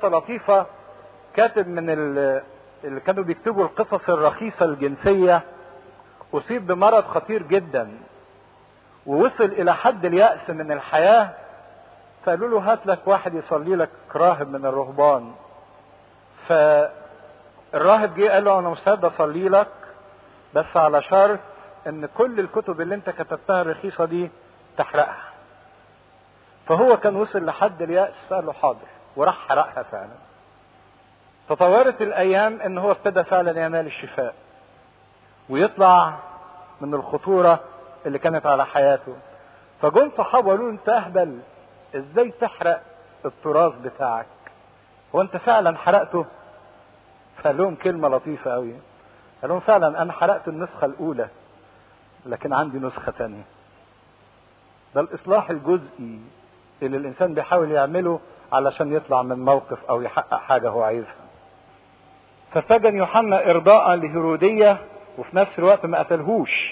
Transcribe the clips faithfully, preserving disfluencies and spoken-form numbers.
قصة لطيفة. كاتب من اللي كانوا بيكتبوا القصص الرخيصة الجنسية أصيب بمرض خطير جدا ووصل إلى حد اليأس من الحياة، فقالوا له هات لك واحد يصلي لك، راهب من الرهبان. فالراهب جه قال له أنا مستعد أصلي لك بس على شرط إن كل الكتب اللي أنت كتبتها الرخيصة دي تحرقها. فهو كان وصل لحد اليأس، فقال له حاضر، وراح حرقها فعلا. تطورت الأيام إن هو ابتدى فعلا ينال الشفاء ويطلع من الخطورة اللي كانت على حياته. فجم صحابه قالوا له انت اهبل، ازاي تحرق التراث بتاعك؟ هو انت فعلا حرقته؟ فقال لهم كلمة لطيفة قوي، قال لهم فعلا انا حرقت النسخة الاولى لكن عندي نسخة تانية. ده الاصلاح الجزئي اللي الانسان بيحاول يعمله علشان يطلع من موقف او يحقق حاجة هو عايزها. فسجن يوحنا ارضاء لهيرودية وفي نفس الوقت ما قتلهوش،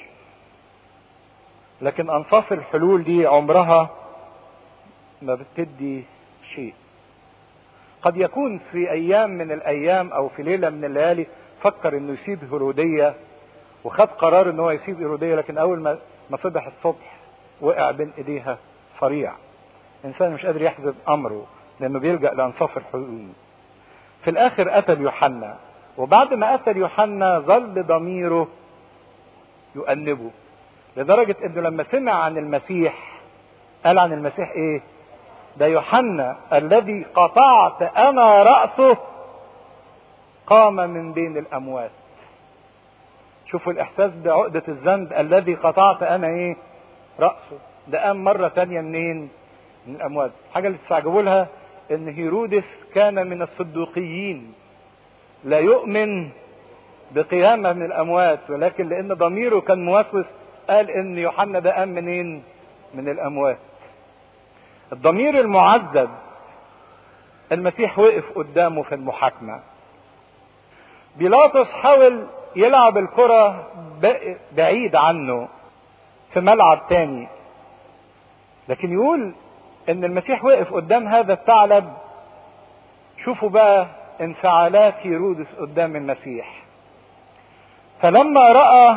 لكن انصاف الحلول دي عمرها ما بتدي شيء. قد يكون في ايام من الايام او في ليلة من الليالي فكر انه يسيب هيرودية وخد قرار انه هو يسيب هيرودية، لكن اول ما ما صبح الصبح وقع بين ايديها صريع. انسان مش قادر يحزم امره لانه بيلجأ لانصاف الحلول. في الاخر قتل يوحنا، وبعد ما قتل يوحنا ظل ضميره يؤنبه لدرجة انه لما سمع عن المسيح قال عن المسيح ايه؟ ده يوحنا الذي قطعت انا رأسه قام من بين الاموات. شوفوا الاحساس بعقدة الذنب، الذي قطعت انا ايه؟ رأسه. ده قام مرة تانية منين؟ من الاموات. حاجة اللي تستعجبوا لها ان هيرودس كان من الصدوقيين، لا يؤمن بقيامة من الاموات، ولكن لان ضميره كان موسوس قال ان يوحنا ده قام منين؟ من الاموات. الضمير المعذب المسيح وقف قدامه في المحاكمة. بيلاطس حاول يلعب الكرة بعيد عنه في ملعب تاني، لكن يقول ان المسيح وقف قدام هذا الثعلب. شوفوا بقى انفعالات هيرودس قدام المسيح. فلما رأى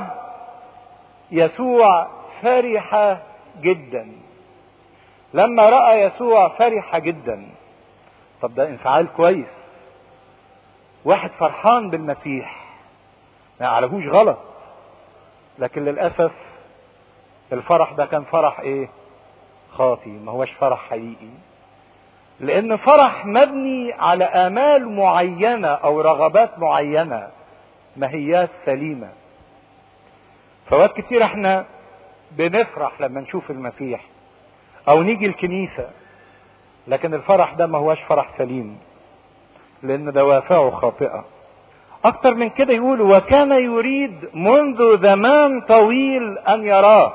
يسوع فرح جدا، لما رأى يسوع فرح جدا. طب ده انفعال كويس، واحد فرحان بالمسيح ما عليهوش غلط، لكن للأسف الفرح ده كان فرح ايه؟ خاطي، ما هوش فرح حقيقي. لان فرح مبني على آمال معينة او رغبات معينة ما هياش سليمة. فوقت كتير احنا بنفرح لما نشوف المسيح او نيجي الكنيسة، لكن الفرح ده ما هوش فرح سليم لان دوافعه خاطئة. اكتر من كده يقول وكان يريد منذ زمان طويل ان يراه.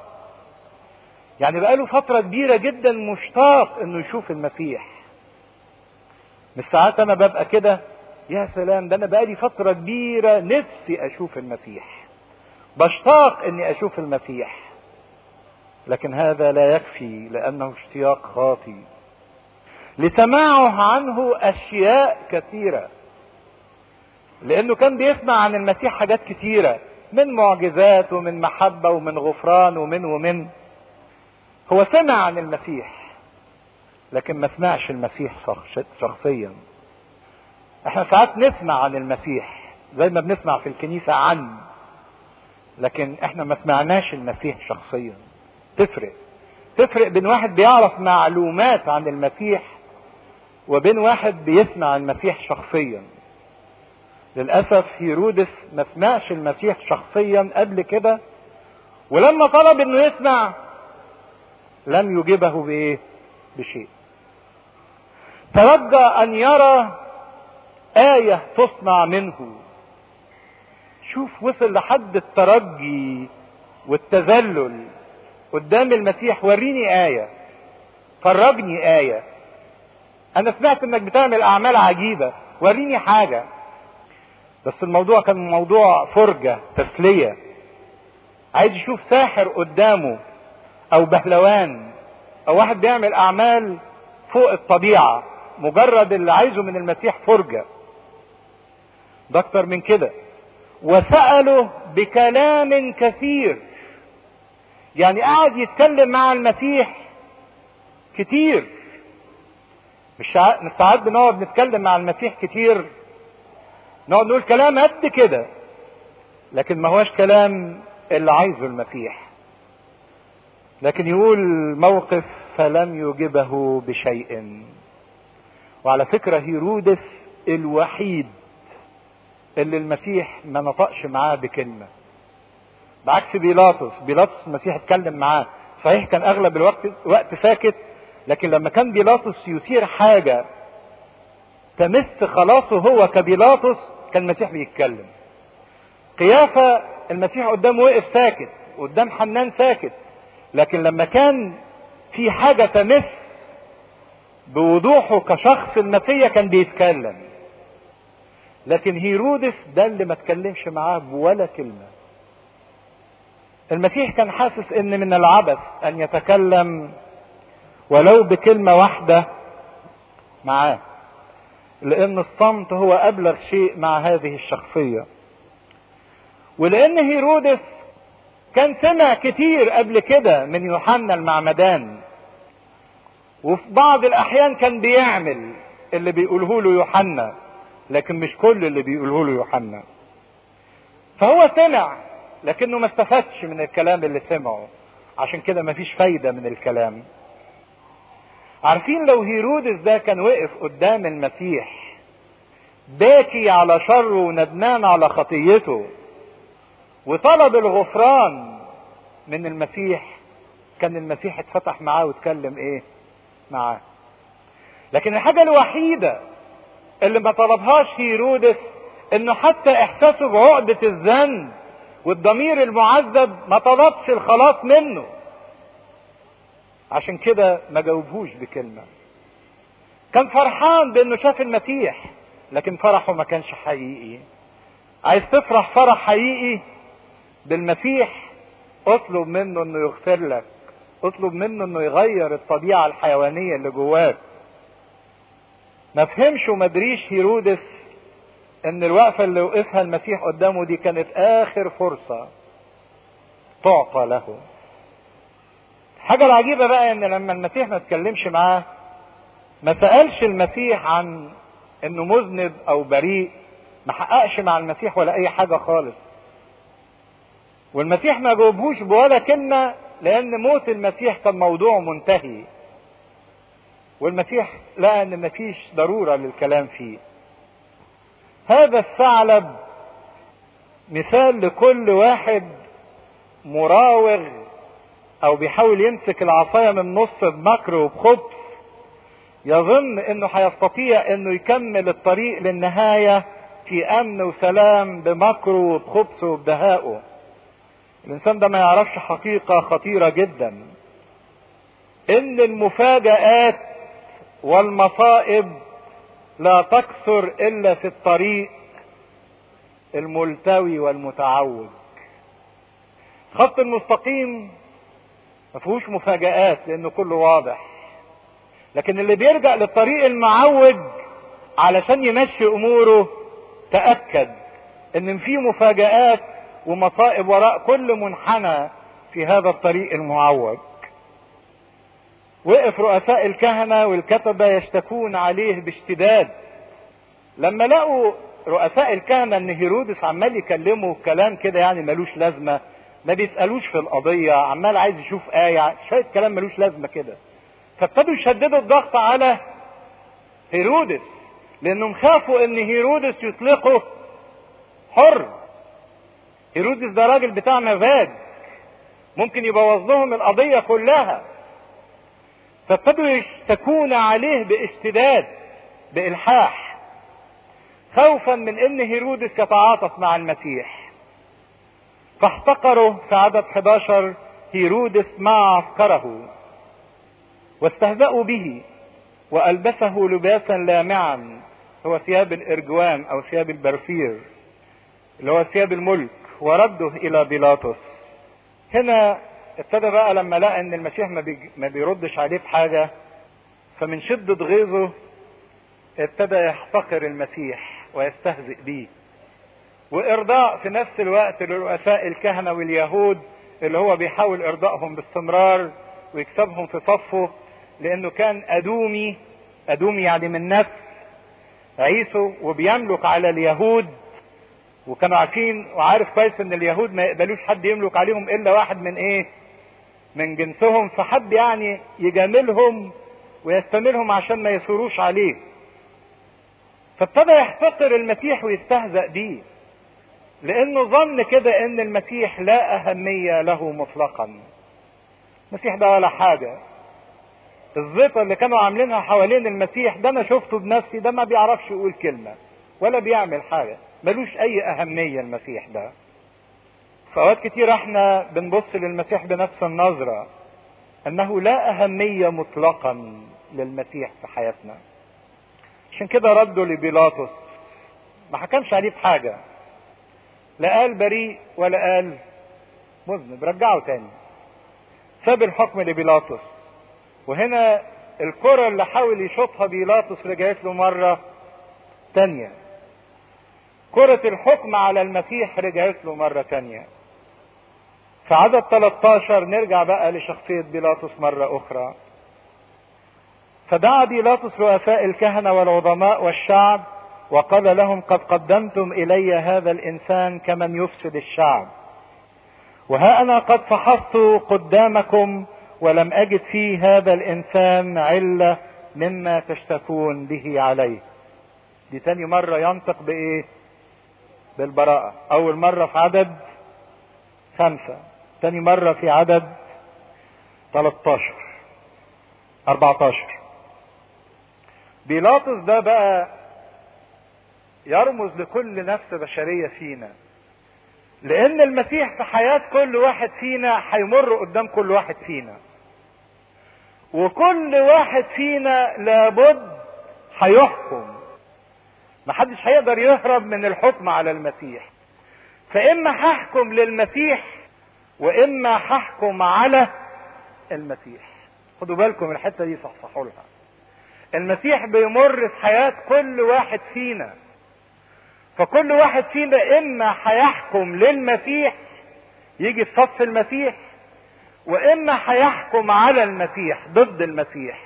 يعني بقاله فترة كبيرة جدا مشتاق انه يشوف المسيح. مش ساعات انا ببقى كده يا سلام ده انا بقالي فترة كبيرة نفسي اشوف المسيح، بشتاق اني اشوف المسيح، لكن هذا لا يكفي لانه اشتياق خاطئ. لسماعه عنه اشياء كثيرة، لانه كان بيسمع عن المسيح حاجات كثيرة من معجزات ومن محبة ومن غفران ومن ومن هو سمع عن المسيح لكن ما سمعش المسيح شخصيا. احنا ساعات نسمع عن المسيح زي ما بنسمع في الكنيسة عنه، لكن احنا ما سمعناش المسيح شخصيا. تفرق تفرق بين واحد بيعرف معلومات عن المسيح وبين واحد بيسمع المسيح شخصيا. للأسف هيرودس ما سمعش المسيح شخصيا قبل كده، ولما طلب انه يسمع لم يجيبه بايه؟ بشيء. ترجى ان يرى آية تصنع منه. شوف وصل لحد الترجي والتذلل قدام المسيح. وريني آية، فرجني آية، انا سمعت انك بتعمل اعمال عجيبة، وريني حاجة. بس الموضوع كان موضوع فرجة تسلية، عايز يشوف ساحر قدامه او بهلوان او واحد بيعمل اعمال فوق الطبيعة، مجرد اللي عايزه من المسيح فرجة، ده اكتر من كده. وسأله بكلام كثير، يعني قاعد يتكلم مع المسيح كتير. مش ساعات بنقعد نتكلم مع المسيح كتير، نقعد نقول كلام قد كده، لكن ما هوش كلام اللي عايزه المسيح. لكن يقول موقف فلم يجبه بشيء. وعلى فكرة هيرودس الوحيد اللي المسيح ما نطقش معاه بكلمة، بعكس بيلاطس. بيلاطس المسيح اتكلم معاه، صحيح كان اغلب الوقت وقت ساكت، لكن لما كان بيلاطس يثير حاجة تمس خلاصه هو كبيلاطس كان المسيح بيتكلم. قيافة المسيح قدامه وقف ساكت، قدام حنان ساكت، لكن لما كان في حاجة تمس بوضوحه كشخص المسيح كان بيتكلم. لكن هيرودس ده اللي ما اتكلمش معاه بولا كلمة. المسيح كان حاسس ان من العبث ان يتكلم ولو بكلمة واحدة معاه، لان الصمت هو ابلغ شيء مع هذه الشخصية. ولان هيرودس كان سمع كتير قبل كده من يوحنا المعمدان، وفي بعض الاحيان كان بيعمل اللي بيقوله له يوحنا، لكن مش كل اللي بيقوله له يوحنا. فهو سمع لكنه ما استفادش من الكلام اللي سمعه، عشان كده ما فيش فايدة من الكلام. عارفين لو هيرودس ده كان وقف قدام المسيح باكي على شره وندمان على خطيته وطلب الغفران من المسيح، كان المسيح اتفتح معاه واتكلم ايه معاه. لكن الحاجة الوحيدة اللي ما طلبهاش هيرودس انه حتى احساسه بعقدة الذنب والضمير المعذب ما طلبش الخلاص منه، عشان كده ما جاوبهوش بكلمة. كان فرحان بانه شاف المسيح، لكن فرحه ما كانش حقيقي. عايز تفرح فرح حقيقي بالمسيح، اطلب منه انه يغفر لك، اطلب منه انه يغير الطبيعة الحيوانية اللي جواك. ما فهمش وما دريش هيرودس ان الوقفة اللي وقفها المسيح قدامه دي كانت اخر فرصة تعطى له. الحاجة العجيبة بقى ان لما المسيح ما اتكلمش معاه، ما سألش المسيح عن انه مذنب او بريء، ما حققش مع المسيح ولا اي حاجة خالص. والمسيح ما جاوبهوش بولا كلمة، لان موت المسيح كان موضوع منتهي، والمسيح لقى ان مفيش ضرورة للكلام فيه. هذا الثعلب مثال لكل واحد مراوغ او بيحاول يمسك العصاية من النص بمكر وبخبث، يظن انه هيستطيع انه يكمل الطريق للنهاية في امن وسلام بمكره وبخبثه وبدهائه. الانسان ده ما يعرفش حقيقة خطيرة جدا، ان المفاجآت والمصائب لا تكثر الا في الطريق الملتوي والمتعوج. خط المستقيم ما فيهوش مفاجآت لانه كله واضح، لكن اللي بيرجع للطريق المعوج علشان يمشي اموره تأكد ان في مفاجآت ومصائب وراء كل منحنى في هذا الطريق المعوج. وقف رؤساء الكهنة والكتبة يشتكون عليه باشتداد لما لقوا رؤساء الكهنة ان هيرودس عمال يكلمه كلام كده يعني ملوش لازمة، ما بيسألوش في القضية، عمال عايز يشوف آية، شوية كلام ملوش لازمة كده. فابتدوا يشددوا الضغط على هيرودس، لانهم خافوا ان هيرودس يطلقه حر. هيرودس ده راجل بتاع مزاج، ممكن يبوظ لهم القضية كلها. فابتدوا يشتكون عليه باشتداد بإلحاح، خوفا من ان هيرودس يتعاطف مع المسيح. فاحتقروا في عدد احد عشر هيرودس مع عسكره، واستهزأوا به وألبسه لباسا لامعا، هو ثياب الإرجوان أو ثياب البرفير اللي هو ثياب الملك، ورده إلى بيلاطس. هنا ابتدى بقى لما لقى ان المسيح ما, بي... ما بيردش عليه بحاجة، فمن شدة غيظه ابتدى يحتقر المسيح ويستهزئ به، وارضاء في نفس الوقت لرؤساء الكهنة واليهود اللي هو بيحاول ارضائهم باستمرار ويكسبهم في صفه، لانه كان ادومي، ادومي يعني من نفس عيسو، وبيملك على اليهود، وكانوا عارفين وعارف كويس ان اليهود ما يقبلوش حد يملك عليهم الا واحد من ايه؟ من جنسهم، فحب يعني يجاملهم ويستملهم عشان ما يثوروش عليه. فابتدى يحتقر المسيح ويستهزأ بيه، لانه ظن كده ان المسيح لا اهمية له مطلقا. المسيح ده ولا حاجة، الزيطة اللي كانوا عاملينها حوالين المسيح ده انا شفته بنفسي، ده ما بيعرفش يقول كلمة ولا بيعمل حاجة، ملوش اي اهمية المسيح ده. فأوقات كتير احنا بنبص للمسيح بنفس النظرة، انه لا اهمية مطلقا للمسيح في حياتنا. عشان كده ردوا لبيلاطس، ما حكمش عليه بحاجة، لا قال بريء ولا قال مذنب، رجعه تاني، ساب الحكم لبيلاطس. وهنا الكرة اللي حاول يشوطها بيلاطس رجعت له مرة تانية، كرة الحكم على المسيح رجعت له مرة تانية. في عدد ثلاثة عشر نرجع بقى لشخصية بيلاطس مرة أخرى. فدعا بيلاطس رؤساء الكهنة والعظماء والشعب وقال لهم: قد قدمتم إلي هذا الإنسان كمن يفسد الشعب، وها أنا قد فحصت قدامكم ولم أجد فيه هذا الإنسان علة مما تشتكون به عليه. دي تاني مرة ينطق بإيه؟ بالبراءة. أول مرة في عدد خمسة، تاني مرة في عدد ثلاثة عشر أربعة عشر. بيلاطس ده بقى يرمز لكل نفس بشرية فينا، لأن المسيح في حياة كل واحد فينا هيمر قدام كل واحد فينا، وكل واحد فينا لابد هيحكم، محدش هيقدر يهرب من الحكم على المسيح. فإما هحكم للمسيح وإما هحكم على المسيح. خدوا بالكم الحتة دي، صحصحوا لها. المسيح بيمر في حياة كل واحد فينا، فكل واحد فينا إما هيحكم للمسيح يجي في صف المسيح، وإما هيحكم على المسيح ضد المسيح.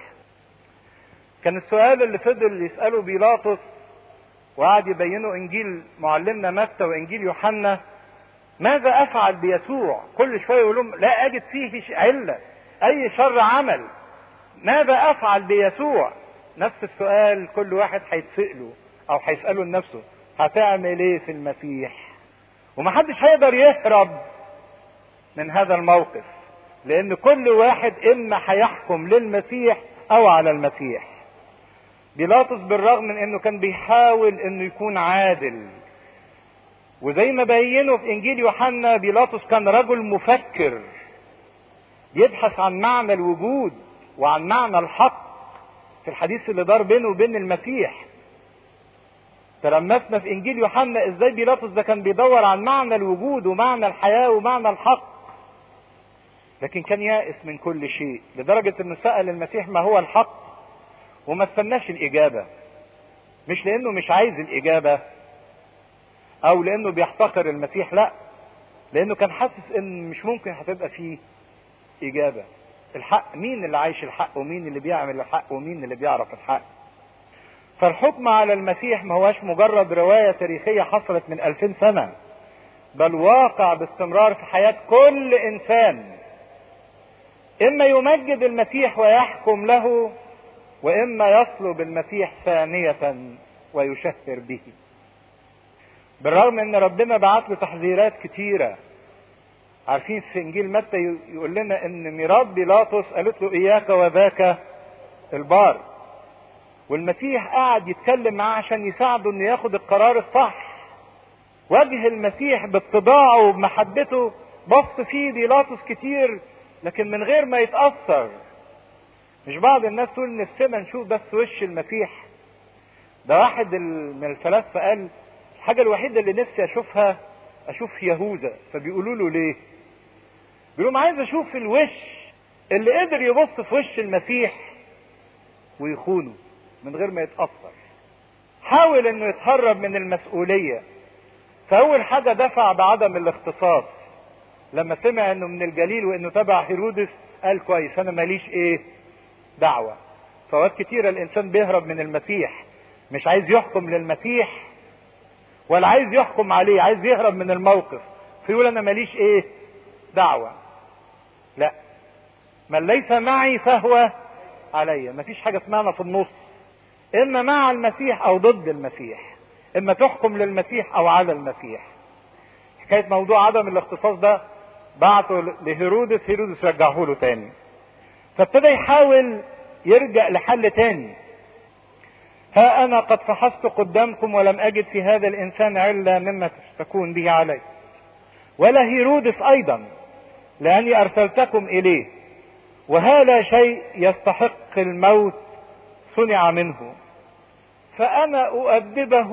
كان السؤال اللي فضل يسأله بيلاطس وقعد يبينه انجيل معلمنا متى وانجيل يوحنا: ماذا افعل بيسوع؟ كل شويه يقول لهم لا اجد فيه عله، اي شر عمل، ماذا افعل بيسوع؟ نفس السؤال كل واحد هيتسأله او هيسأله لنفسه، هتعمل ايه في المسيح؟ ومحدش هيقدر يهرب من هذا الموقف، لان كل واحد اما هيحكم للمسيح او على المسيح. بيلاطس بالرغم من انه كان بيحاول انه يكون عادل، وزي ما بينه في انجيل يوحنا بيلاطس كان رجل مفكر يبحث عن معنى الوجود وعن معنى الحق في الحديث اللي دار بينه وبين المسيح. تلمسنا في انجيل يوحنا ازاي بيلاطس ده كان بيدور عن معنى الوجود ومعنى الحياة ومعنى الحق، لكن كان يائس من كل شيء، لدرجة انه سأل المسيح ما هو الحق وما استناش الإجابة. مش لأنه مش عايز الإجابة أو لأنه بيحتقر المسيح، لا، لأنه كان حاسس إن مش ممكن هتبقى فيه إجابة. الحق، مين اللي عايش الحق ومين اللي بيعمل الحق ومين اللي بيعرف الحق؟ فالحكم على المسيح ما هواش مجرد رواية تاريخية حصلت من ألفين سنة، بل واقع باستمرار في حياة كل إنسان. إما يمجد المسيح ويحكم له، وإما يصلب المسيح ثانية ويشهر به. بالرغم ان ربنا بعت له تحذيرات كتيرة. عارفين في انجيل متى يقول لنا ان ميراث بيلاطس قالت له اياك وذاك البار، والمسيح قاعد يتكلم معاه عشان يساعده انه ياخد القرار الصح. وجه المسيح باتباعه وبمحبته بص فيه بيلاطس كتير لكن من غير ما يتأثر. مش بعض الناس تقول نفسنا نشوف بس وش المسيح؟ ده واحد من الفلاسفة قال الحاجة الوحيدة اللي نفسي اشوفها اشوف يهوذا. فبيقولوا له ليه؟ بيقولوا عايز اشوف الوش اللي قدر يبص في وش المسيح ويخونه من غير ما يتأثر. حاول انه يتهرب من المسؤولية. فاول حاجة دفع بعدم الاختصاص. لما سمع انه من الجليل وانه تبع هيرودس قال كويس انا ماليش ايه دعوة. فوقت كتيرة الانسان بيهرب من المسيح، مش عايز يحكم للمسيح ولا عايز يحكم عليه، عايز يهرب من الموقف فيقول انا ماليش ايه دعوة. لا، من ليس معي فهو علي. مفيش حاجة اسمها في النص، اما مع المسيح او ضد المسيح، اما تحكم للمسيح او على المسيح. حكاية موضوع عدم الاختصاص ده بعته لهيرودس، هيرودس رجعه له تاني. فابتدى يحاول يرجع لحل تاني. ها انا قد فحصت قدامكم ولم اجد في هذا الانسان علة مما تشتكون به علي، ولا هيرودس ايضا، لاني ارسلتكم اليه، وهذا شيء يستحق الموت صنع منه، فانا اؤدبه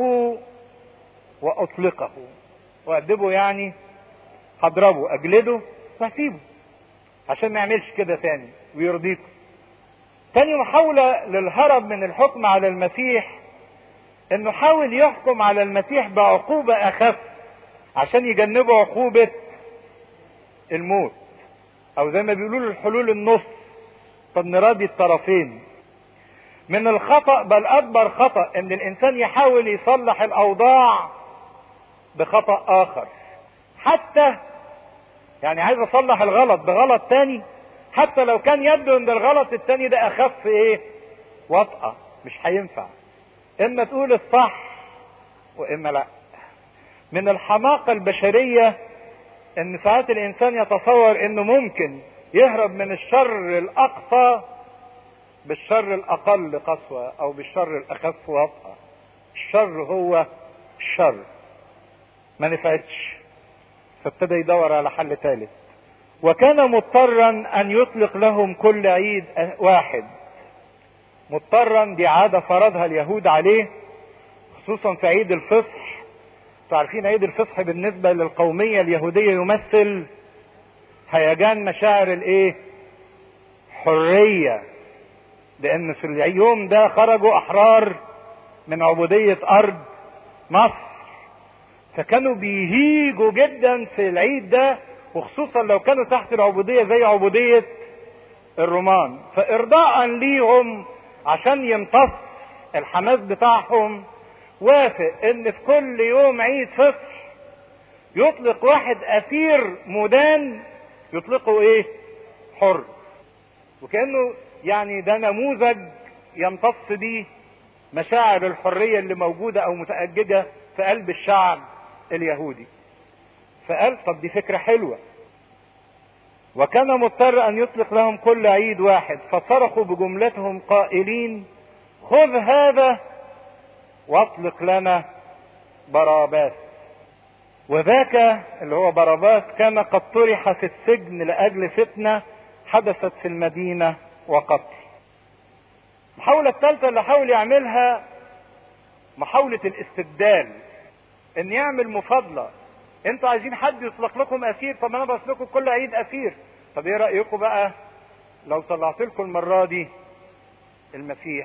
واطلقه. اؤدبه يعني هضربه اجلده وهسيبه عشان ما يعملش كده تاني ويرضيكم. تاني محاولة للهرب من الحكم على المسيح انه حاول يحكم على المسيح بعقوبة اخف عشان يجنبوا عقوبة الموت، او زي ما بيقولوا الحلول النص. طب نراضي الطرفين. من الخطأ بل اكبر خطأ ان الانسان يحاول يصلح الاوضاع بخطأ اخر. حتى يعني عايز اصلح الغلط بغلط تاني، حتى لو كان يبدو ان الغلط التاني ده اخف ايه وطأة، مش هينفع. اما تقول الصح واما لا. من الحماقة البشرية ان ساعات الانسان يتصور انه ممكن يهرب من الشر الاقصى بالشر الاقل قسوة او بالشر الاخف وطأة. الشر هو الشر. ما نفعتش، فابتدى يدور على حل ثالث. وكان مضطرا ان يطلق لهم كل عيد واحد. مضطرا دي عادة فرضها اليهود عليه، خصوصا في عيد الفصح. تعرفين عيد الفصح بالنسبة للقومية اليهودية يمثل هيجان مشاعر الايه حرية، لان في اليوم ده خرجوا احرار من عبودية ارض مصر، فكانوا بيهيجوا جدا في العيد ده، وخصوصا لو كانوا تحت العبودية زي عبودية الرومان. فارضاء ليهم عشان يمتص الحماس بتاعهم وافق ان في كل يوم عيد فصح يطلق واحد اسير مدان، يطلقه ايه حر. وكأنه يعني ده نموذج يمتص بيه مشاعر الحرية اللي موجودة او متأججة في قلب الشعب اليهودي. فقال طب دي فكرة حلوة. وكان مضطر ان يطلق لهم كل عيد واحد، فصرخوا بجملتهم قائلين خذ هذا واطلق لنا باراباس. وذاك اللي هو باراباس كان قد طرح في السجن لاجل فتنة حدثت في المدينة وقتل. المحاولة الثالثة اللي حاول يعملها محاولة الاستبدال، ان يعمل مفاضلة. انتوا عايزين حد يطلق لكم اسير، طب انا بطلق لكم كل عيد اسير. طب ايه رأيكم بقى لو طلعت لكم المرة دي المسيح؟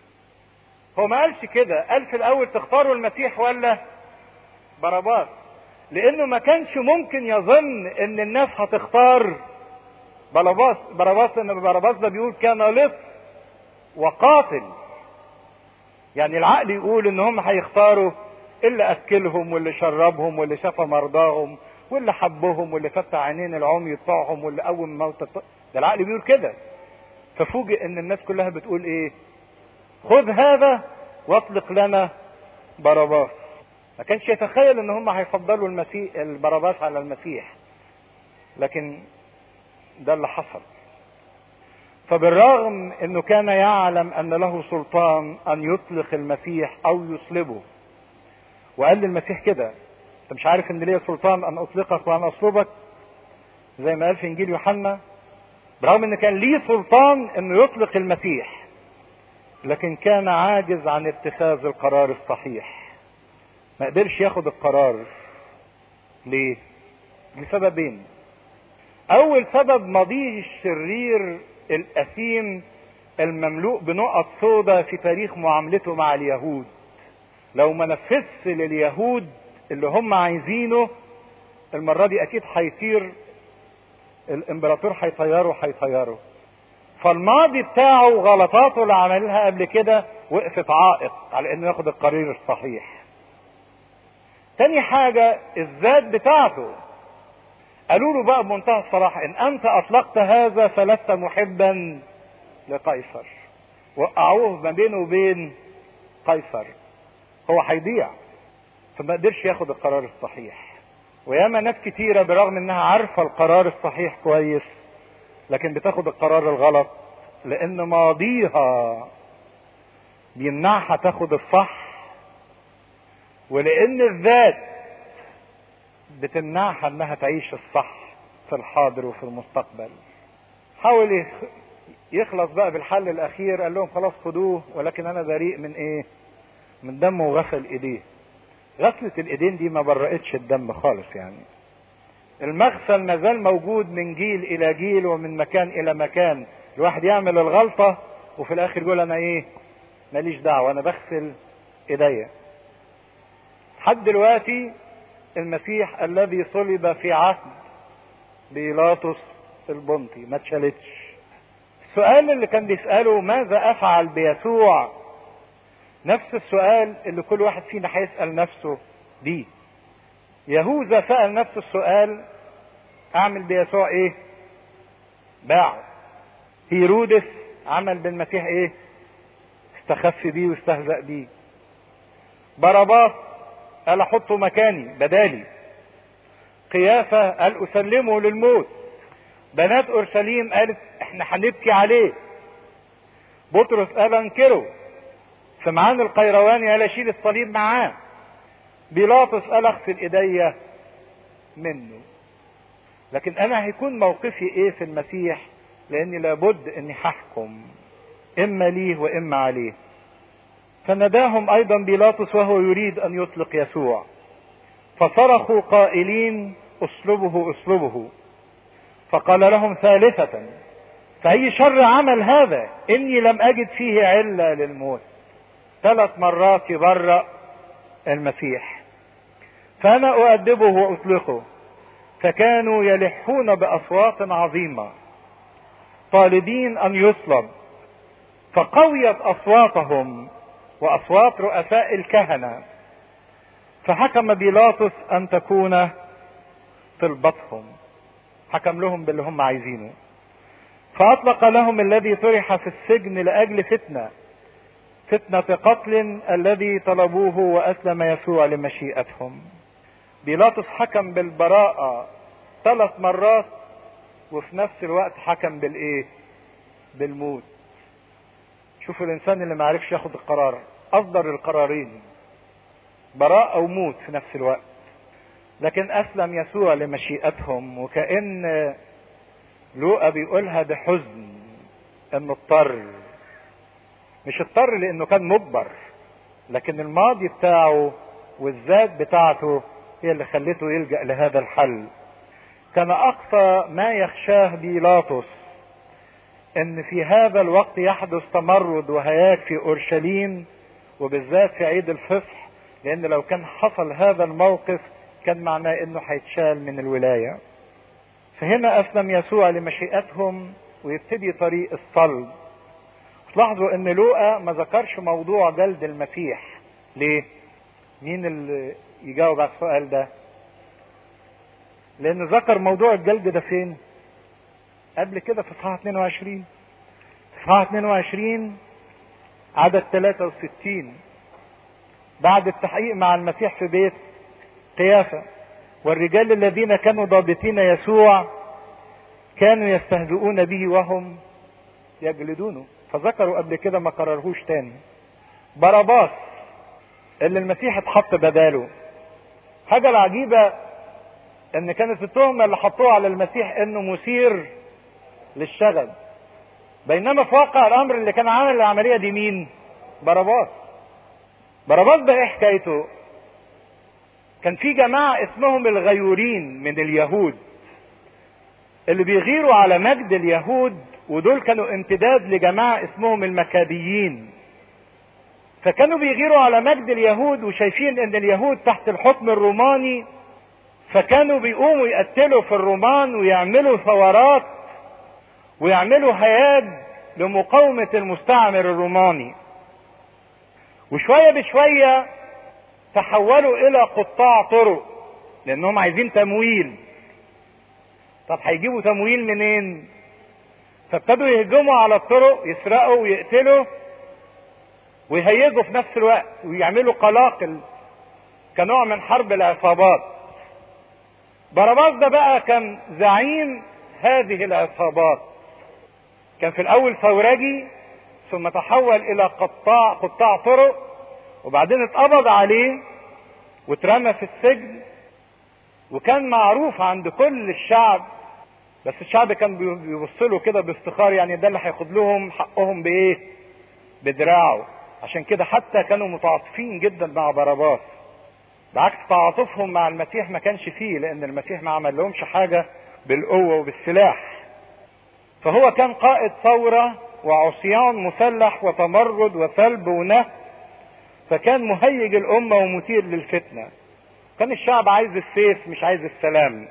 هو ما قالش كده، قال في الاول تختاروا المسيح ولا باراباس، لانه ما كانش ممكن يظن ان الناس هتختار باراباس. باراباس لان باراباس ده بيقول كان لص وقاتل. يعني العقل يقول ان هم هيختاروا اللي اكلهم واللي شربهم واللي شفى مرضاهم واللي حبهم واللي فتح عينين العمي بتوعهم واللي قوم موتى. ده العقل بيقول كده. ففوجئ ان الناس كلها بتقول ايه؟ خذ هذا واطلق لنا باراباس. ما كانش يتخيل ان هم هيفضلوا المسيح الباراباس على المسيح، لكن ده اللي حصل. فبالرغم انه كان يعلم ان له سلطان ان يطلق المسيح او يصلبه، وقال للمسيح كده انت مش عارف ان ليا سلطان ان اطلقك وان اصلبك زي ما قال في انجيل يوحنا؟ برغم ان كان ليه سلطان انه يطلق المسيح، لكن كان عاجز عن اتخاذ القرار الصحيح. ما قدرش ياخد القرار. ليه؟ لسببين. اول سبب ماضيه الشرير الاثيم المملوء بنقط سوداء في تاريخ معاملته مع اليهود. لو ما نفذش لليهود اللي هم عايزينه المرة دي اكيد هيطير الامبراطور، هيطيره هيطيره. فالماضي بتاعه غلطاته اللي عملها قبل كده وقفت عائق على انه ياخد القرار الصحيح. تاني حاجة الذات بتاعته، قالوا له بقى بمنتهى الصراحة ان انت اطلقت هذا فلست محبا لقيصر. وقعوه ما بينه وبين قيصر، هو هيضيع، فما قدرش ياخد القرار الصحيح. وياما ناس كتيرة برغم انها عارفة القرار الصحيح كويس لكن بتاخد القرار الغلط، لان ماضيها بيمنعها تاخد الصح، ولان الذات بتمنعها انها تعيش الصح في الحاضر وفي المستقبل. حاول يخلص بقى بالحل الاخير، قال لهم خلاص خدوه ولكن انا بريء من ايه؟ من دمه، وغسل ايديه. غسلة الايدين دي ما برأتش الدم خالص، يعني المغسل ما زال موجود من جيل الى جيل ومن مكان الى مكان. الواحد يعمل الغلطة وفي الاخر يقول انا ايه؟ ماليش دعوة، انا بغسل ايديا. لحد دلوقتي المسيح الذي صلب في عهد بيلاطس البنطي ما اتشالتش. السؤال اللي كان بيسأله ماذا افعل بيسوع، نفس السؤال اللي كل واحد فينا هيسأل نفسه بيه. يهوذا سأل نفس السؤال، اعمل بيسوع ايه؟ باعه. هيرودس عمل بالمسيح ايه؟ استخف بيه واستهزأ بيه. باراباس قال احطه مكاني بدالي. قيافة قال اسلمه للموت. بنات اورشليم قالت احنا هنبكي عليه. بطرس قال انكره. سمعان القيرواني قال اشيل الصليب معاه. بيلاطس قال اغسل ايديا منه. لكن انا هيكون موقفي ايه في المسيح؟ لاني لابد اني هحكم اما ليه واما عليه. فنداهم ايضا بيلاطس وهو يريد ان يطلق يسوع، فصرخوا قائلين اصلبه اصلبه. فقال لهم ثالثة فأي شر عمل هذا؟ اني لم اجد فيه علة للموت. ثلاث مرات يبرأ المسيح. فانا اؤدبه واطلقه. فكانوا يلحون باصوات عظيمة طالبين ان يصلب. فقويت اصواتهم واصوات رؤساء الكهنة، فحكم بيلاطس ان تكون طلبتهم. حكم لهم باللي هم عايزينه. فاطلق لهم الذي طرح في السجن لاجل فتنة فتنة قتل الذي طلبوه، واسلم يسوع لمشيئتهم. بيلاطس حكم بالبراءة ثلاث مرات وفي نفس الوقت حكم بالايه؟ بالموت. شوفوا الانسان اللي ما عرفش ياخد القرار، اصدر القرارين براءة وموت في نفس الوقت. لكن اسلم يسوع لمشيئتهم. وكأن لوقا بيقولها بحزن انه اضطر، مش اضطر لانه كان مجبر، لكن الماضي بتاعه والذات بتاعته هي اللي خلته يلجأ لهذا الحل. كان اقصى ما يخشاه بيلاطس ان في هذا الوقت يحدث تمرد وهياج في اورشليم، وبالذات في عيد الفصح، لان لو كان حصل هذا الموقف كان معناه انه هيتشال من الولاية. فهنا اسلم يسوع لمشيئتهم ويبتدي طريق الصلب. تلاحظوا ان لوقا ما ذكرش موضوع جلد المسيح. ليه؟ مين اللي يجاوب على السؤال ده؟ لان ذكر موضوع الجلد ده فين؟ قبل كده في اصحاح اثنين وعشرين. في اصحاح اثنين وعشرين عدد ثلاثة وستين، بعد التحقيق مع المسيح في بيت قيافة، والرجال الذين كانوا ضابطين يسوع كانوا يستهزئون به وهم يجلدونه. فذكروا قبل كده ما قررهوش تاني. باراباس اللي المسيح اتحط بداله. حاجة العجيبة ان كانت التهمة اللي حطوها على المسيح انه مثير للشغب، بينما في واقع الامر اللي كان عامل العملية دي مين؟ باراباس. باراباس ده ايه حكايته؟ كان في جماعة اسمهم الغيورين من اليهود اللي بيغيروا على مجد اليهود، ودول كانوا امتداد لجماعة اسمهم المكابيين. فكانوا بيغيروا على مجد اليهود وشايفين ان اليهود تحت الحكم الروماني، فكانوا بيقوموا يقتلوا في الرومان ويعملوا ثورات ويعملوا هياج لمقاومة المستعمر الروماني. وشوية بشوية تحولوا الى قطاع طرق لانهم عايزين تمويل. طب هيجيبوا تمويل منين؟ فابتدوا يهجموا على الطرق، يسرقوا ويقتلوا ويهيجوا في نفس الوقت ويعملوا قلاقل كنوع من حرب العصابات. باراباس ده بقى كان زعيم هذه العصابات. كان في الاول ثورجي ثم تحول الى قطاع قطاع طرق، وبعدين اتقبض عليه واترمى في السجن، وكان معروف عند كل الشعب، بس الشعب كان بيبص له كده بافتخار، يعني ده اللي هياخد لهم حقهم بايه؟ بدراعه. عشان كده حتى كانوا متعاطفين جدا مع باراباس، بعكس تعاطفهم مع المسيح ما كانش فيه، لان المسيح ما عمل لهمش حاجه بالقوه وبالسلاح. فهو كان قائد ثوره وعصيان مسلح وتمرد وسلب ونهب، فكان مهيج الامه ومثير للفتنه. كان الشعب عايز السيف مش عايز السلام.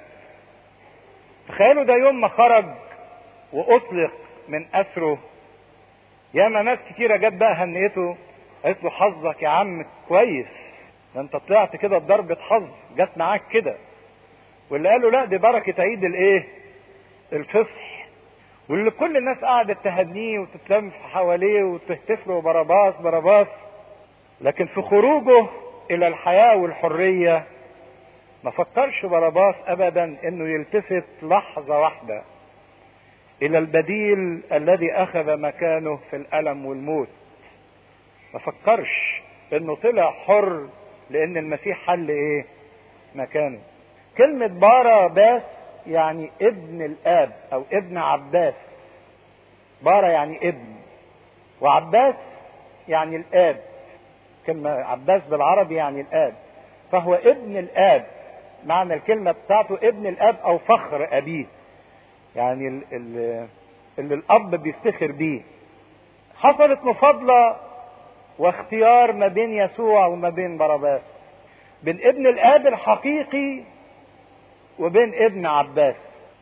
تخيلوا ده يوم ما خرج واطلق من اسره، ياما ناس كتيره جت بقى هنيته، قالت له حظك يا عم كويس، ده انت طلعت كده بضربه حظ جت معاك كده. واللي قالوا لا دي بركه عيد الايه؟ الفصح. واللي كل الناس قعدت تهنيه وتتلم حواليه وتهتف له باراباس باراباس. لكن في خروجه الى الحياه والحريه ما فكرش باراباس ابدا انه يلتفت لحظه واحده الى البديل الذي اخذ مكانه في الالم والموت. ما فكرش انه طلع حر لان المسيح حل ايه؟ مكانه. كلمة باراباس يعني ابن الاب او ابن عباس. بارا يعني ابن، وعباس يعني الاب. كلمة عباس بالعربي يعني الاب، فهو ابن الاب. معنى الكلمة بتاعته ابن الاب او فخر ابيه، يعني اللي, اللي الاب بيفتخر بيه. حصلت مفاضلة واختيار ما بين يسوع وما بين باراباس، بين ابن الاب الحقيقي وبين ابن عباس.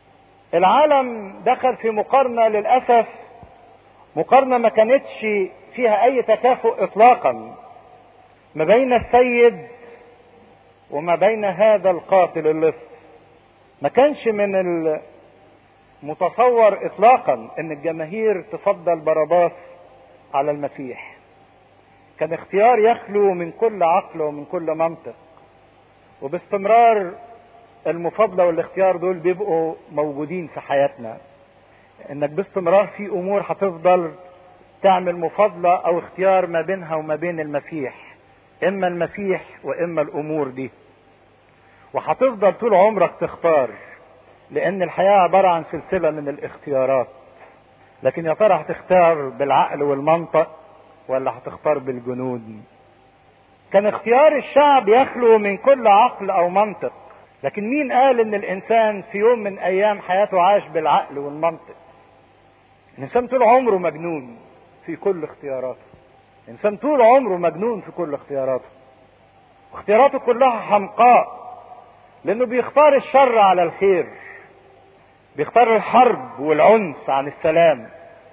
العالم دخل في مقارنة للأسف، مقارنة ما كانتش فيها اي تكافؤ اطلاقا ما بين السيد وما بين هذا القاتل اللص. ما كانش من المتصور اطلاقا ان الجماهير تفضل باراباس على المسيح. كان اختيار يخلو من كل عقل ومن كل منطق، وباستمرار المفاضلة والاختيار دول بيبقوا موجودين في حياتنا. انك باستمرار في امور هتفضل تعمل مفاضلة او اختيار ما بينها وما بين المسيح، اما المسيح واما الامور دي، وهتفضل طول عمرك تختار، لان الحياة عبارة عن سلسلة من الاختيارات. لكن يا ترى هتختار بالعقل والمنطق ولا هتختار بالجنود؟ كان اختيار الشعب يخلو من كل عقل او منطق، لكن مين قال ان الانسان في يوم من ايام حياته عاش بالعقل والمنطق؟ الانسان طول عمره مجنون في كل اختياراته. الانسان طول عمره مجنون في كل اختياراته، واختياراته كلها حمقاء، لانه بيختار الشر على الخير، بيختار الحرب والعنف عن السلام.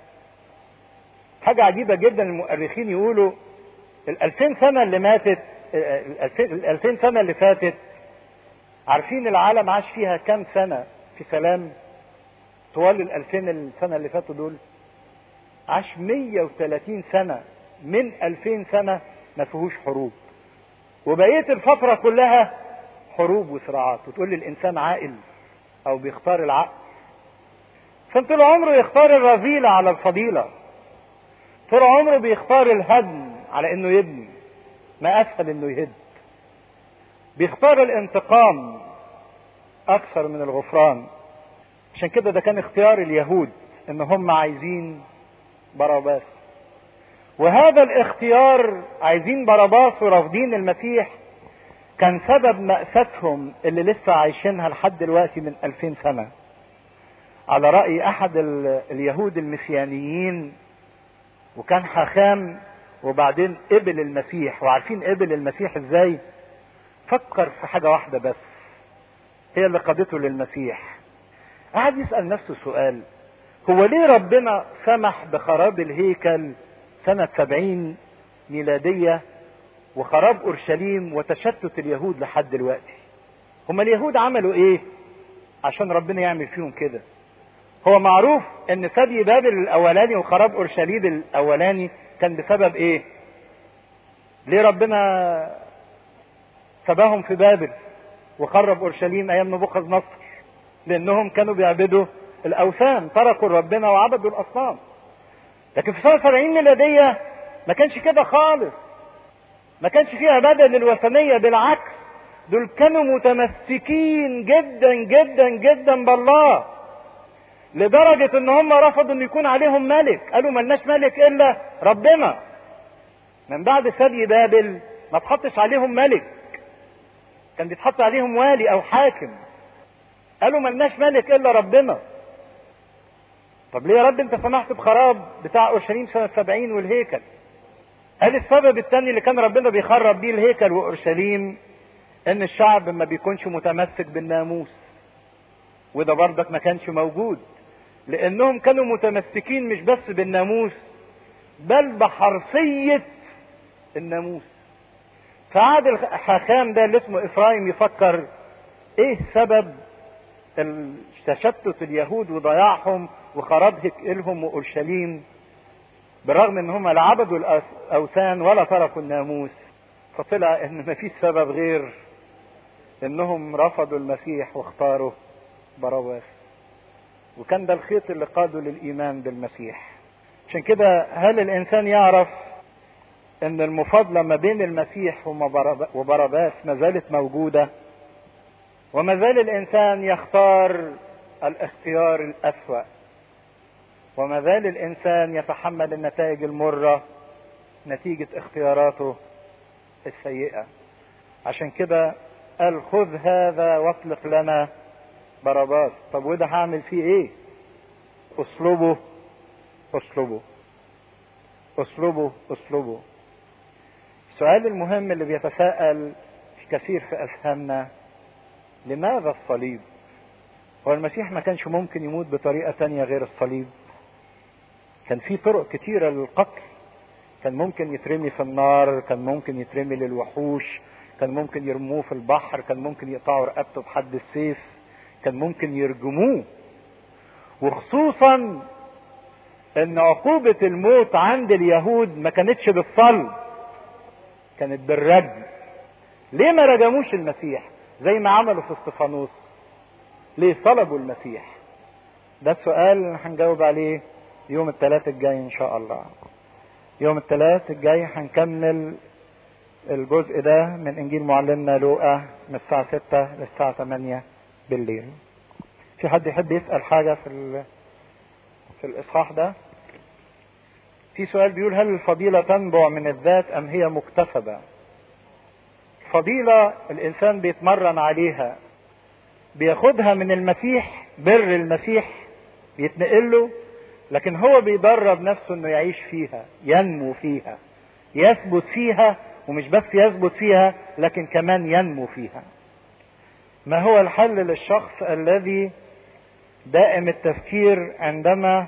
حاجة عجيبة جدا، المؤرخين يقولوا الالفين سنة اللي ماتت، الالفين سنة اللي فاتت، عارفين العالم عاش فيها كام سنة في سلام؟ طوال الالفين سنة اللي فاتوا دول عاش مية وتلاتين سنة من الفين سنة ما فيهوش حروب، وبقية الفترة كلها حروب وصراعات. وتقول لي الانسان عاقل او بيختار العقل؟ فطول عمره يختار الرذيلة على الفضيلة، طول عمره بيختار الهدم على انه يبني، ما اسهل انه يهد. بيختار الانتقام اكثر من الغفران. عشان كده ده كان اختيار اليهود، ان هم عايزين باراباس. وهذا الاختيار عايزين باراباس ورافضين المسيح كان سبب مأساتهم اللي لسه عايشينها لحد دلوقتي من ألفين سنة. على رأي احد اليهود المسيانيين، وكان حاخام، وبعدين قبل المسيح. وعارفين قبل المسيح ازاي؟ فكر في حاجة واحدة بس هي اللي قادته للمسيح. قعد يسأل نفسه سؤال: هو ليه ربنا سمح بخراب الهيكل سنة سبعين ميلادية وخراب اورشليم وتشتت اليهود لحد دلوقتي؟ هما اليهود عملوا ايه عشان ربنا يعمل فيهم كده؟ هو معروف ان سبي بابل الاولاني وخراب اورشليم الاولاني كان بسبب ايه؟ ليه ربنا سباهم في بابل وخرب اورشليم ايام نبوخذ نصر؟ لانهم كانوا بيعبدوا الاوثان، تركوا ربنا وعبدوا الاصنام. لكن في سنة سبعين ميلادية ما كانش كده خالص، ما كانش فيها عبادة للوثنية، بالعكس دول كانوا متمسكين جدا جدا جدا بالله، لدرجة ان هم رفضوا ان يكون عليهم ملك، قالوا ملناش ملك الا ربنا. من بعد سبي بابل ما تحطش عليهم ملك، كان بيتحط عليهم والي او حاكم، قالوا ملناش ملك الا ربنا. طب ليه يا رب انت سمحت بخراب بتاع اورشليم سنة سبعين والهيكل؟ قال السبب الثاني اللي كان ربنا بيخرب بيه الهيكل واورشليم ان الشعب ما بيكونش متمسك بالناموس، وده برضك ما كانش موجود، لانهم كانوا متمسكين مش بس بالناموس بل بحرفية الناموس. فقعد الحاخام ده اللي اسمه افرايم يفكر ايه سبب تشتت اليهود وضياعهم وخراب هيكلهم واورشليم، بالرغم ان هم لا عبدوا الاوثان ولا تركوا الناموس. فطلع ان مفيش سبب غير انهم رفضوا المسيح واختاروا بarabbas، وكان ده الخيط اللي قاده للايمان بالمسيح. عشان كده هل الانسان يعرف ان المفاضلة ما بين المسيح وبarabbas ما زالت موجودة، وما زال الانسان يختار الاختيار الاسوأ، وما زال الانسان يتحمل النتائج المرة نتيجة اختياراته السيئة. عشان كده قال خذ هذا واطلق لنا بarabbas. طب وده هعمل فيه ايه؟ اصلبه اصلبه اصلبه اصلبه. السؤال المهم اللي بيتساءل كثير في اذهاننا: لماذا الصليب؟ هو المسيح ما كانش ممكن يموت بطريقة تانية غير الصليب؟ كان في طرق كتيرة للقتل، كان ممكن يترمي في النار، كان ممكن يترمي للوحوش، كان ممكن يرموه في البحر، كان ممكن يقطعوا رقبته بحد السيف، كان ممكن يرجموه. وخصوصا ان عقوبة الموت عند اليهود ما كانتش بالصلب، كانت بالرجم. ليه ما رجموش المسيح زي ما عملوا في اسطفانوس؟ ليه صلبوا المسيح؟ ده السؤال هنجاوب عليه يوم الثلاث الجاي ان شاء الله. يوم الثلاث الجاي هنكمل الجزء ده من انجيل معلمنا لوقا من الساعة ستة للساعة ثمانية بالليل. في حد يحب يسأل حاجة في في الاصحاح ده؟ في سؤال بيقول: هل الفضيلة تنبع من الذات ام هي مكتسبة؟ فضيلة الانسان بيتمرن عليها، بياخدها من المسيح، بر المسيح بيتنقل له، لكن هو بيدرب نفسه انه يعيش فيها، ينمو فيها، يثبت فيها، ومش بس يثبت فيها لكن كمان ينمو فيها. ما هو الحل للشخص الذي دائم التفكير عندما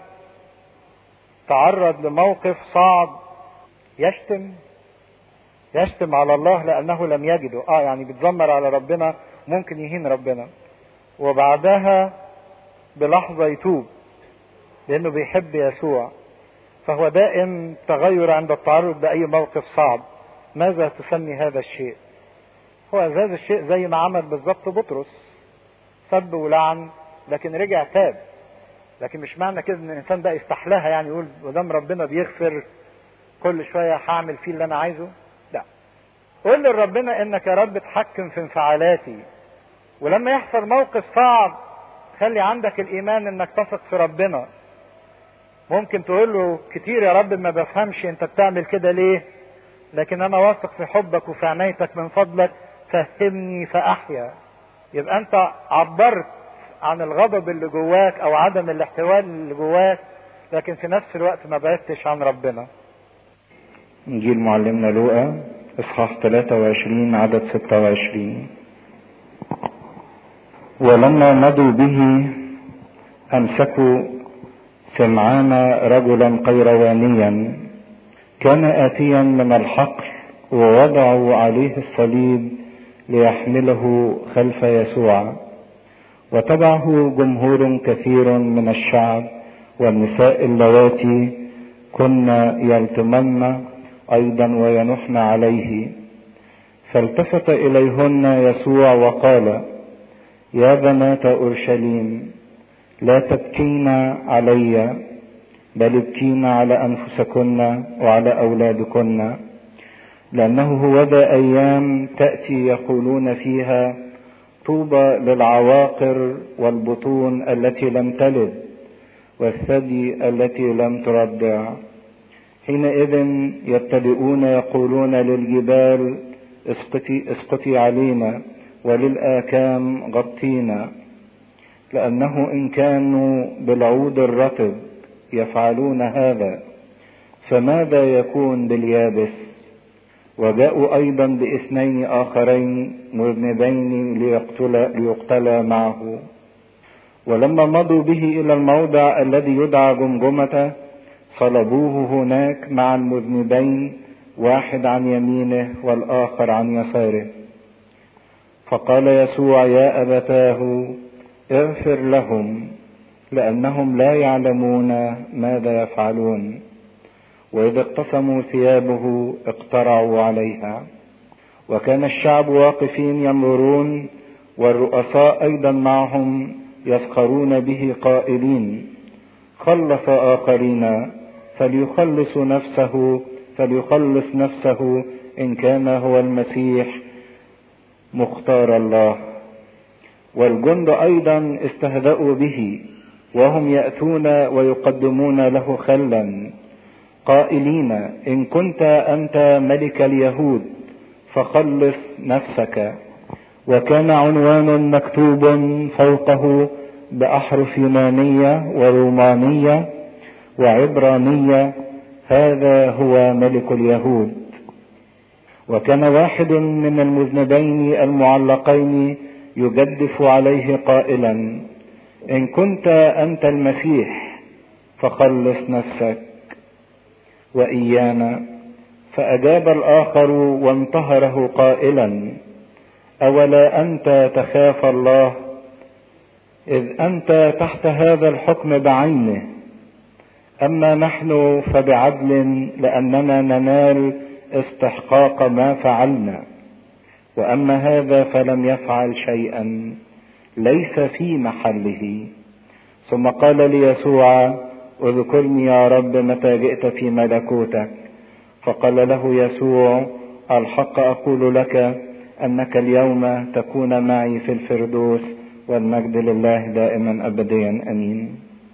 تعرض لموقف صعب يشتم يشتم على الله لانه لم يجده؟ اه يعني بيتذمر على ربنا، ممكن يهين ربنا، وبعدها بلحظة يتوب لانه بيحب يسوع. فهو دائم تغير عند التعرض لأي موقف صعب. ماذا تسمي هذا الشيء؟ هو هذا الشيء زي ما عمل بالضبط بطرس، سب ولعن لكن رجع تاب. لكن مش معنى كده ان الانسان ده يستحلاها، يعني يقول ودام ربنا بيغفر كل شوية هعمل فيه اللي انا عايزه. لا، قول لربنا انك يا رب تحكم في انفعالاتي، ولما يحصل موقف صعب خلي عندك الايمان انك تثق في ربنا. ممكن تقول له كتير يا رب ما بفهمش انت بتعمل كده ليه، لكن انا واثق في حبك وفي عنايتك، من فضلك فهمني فاحيا. يبقى انت عبرت عن الغضب اللي جواك او عدم الاحتواء اللي جواك، لكن في نفس الوقت ما بعدتش عن ربنا. إنجيل معلمنا لوقا إصحاح ثلاثة وعشرين عدد ستة وعشرين. ولما مضوا به أمسكوا سمعان رجلا قيروانيا كان آتيا من الحقل، ووضعوا عليه الصليب ليحمله خلف يسوع، وتبعه جمهور كثير من الشعب والنساء اللواتي كن يلتمن أيضا وينحن عليه. فالتفت إليهن يسوع وقال: يا بنات أورشليم، لا تبكين علي، بل ابكين على أنفسكن وعلى أولادكن، لأنه هوذا أيام تأتي يقولون فيها: طوبى للعواقر والبطون التي لم تلد والثدي التي لم ترضع. حينئذ يبتدئون يقولون للجبال: اسقطي, اسقطي علينا، وللآكام غطينا، لأنه إن كانوا بالعود الرطب يفعلون هذا، فماذا يكون باليابس؟ وجاءوا أيضا باثنين آخرين مذنبين ليقتلا, ليقتلا معه. ولما مضوا به إلى الموضع الذي يدعى جمجمة صلبوه هناك مع المذنبين، واحد عن يمينه والآخر عن يساره. فقال يسوع: يا أبتاه اغفر لهم، لأنهم لا يعلمون ماذا يفعلون. وإذا اقتسموا ثيابه اقترعوا عليها. وكان الشعب واقفين ينظرون، والرؤساء أيضا معهم يسخرون به قائلين: خلص آخرين، فليخلص نفسه فليخلص نفسه إن كان هو المسيح مختار الله. والجند أيضا استهزأوا به، وهم يأتون ويقدمون له خلا قائلين: إن كنت أنت ملك اليهود فخلص نفسك. وكان عنوان مكتوب فوقه بأحرف يونانية ورومانية وعبرانية: هذا هو ملك اليهود. وكان واحد من المذنبين المعلقين يجدف عليه قائلا: إن كنت أنت المسيح فخلص نفسك وإيانا. فأجاب الآخر وانتهره قائلا: أولا أنت تخاف الله، إذ أنت تحت هذا الحكم بعينه؟ أما نحن فبعدل، لأننا ننال استحقاق ما فعلنا، وأما هذا فلم يفعل شيئا ليس في محله. ثم قال ليسوع: اذكرني يا رب متى جئت في ملكوتك. فقال له يسوع: الحق أقول لك أنك اليوم تكون معي في الفردوس، والمجد لله دائما أبديا أمين.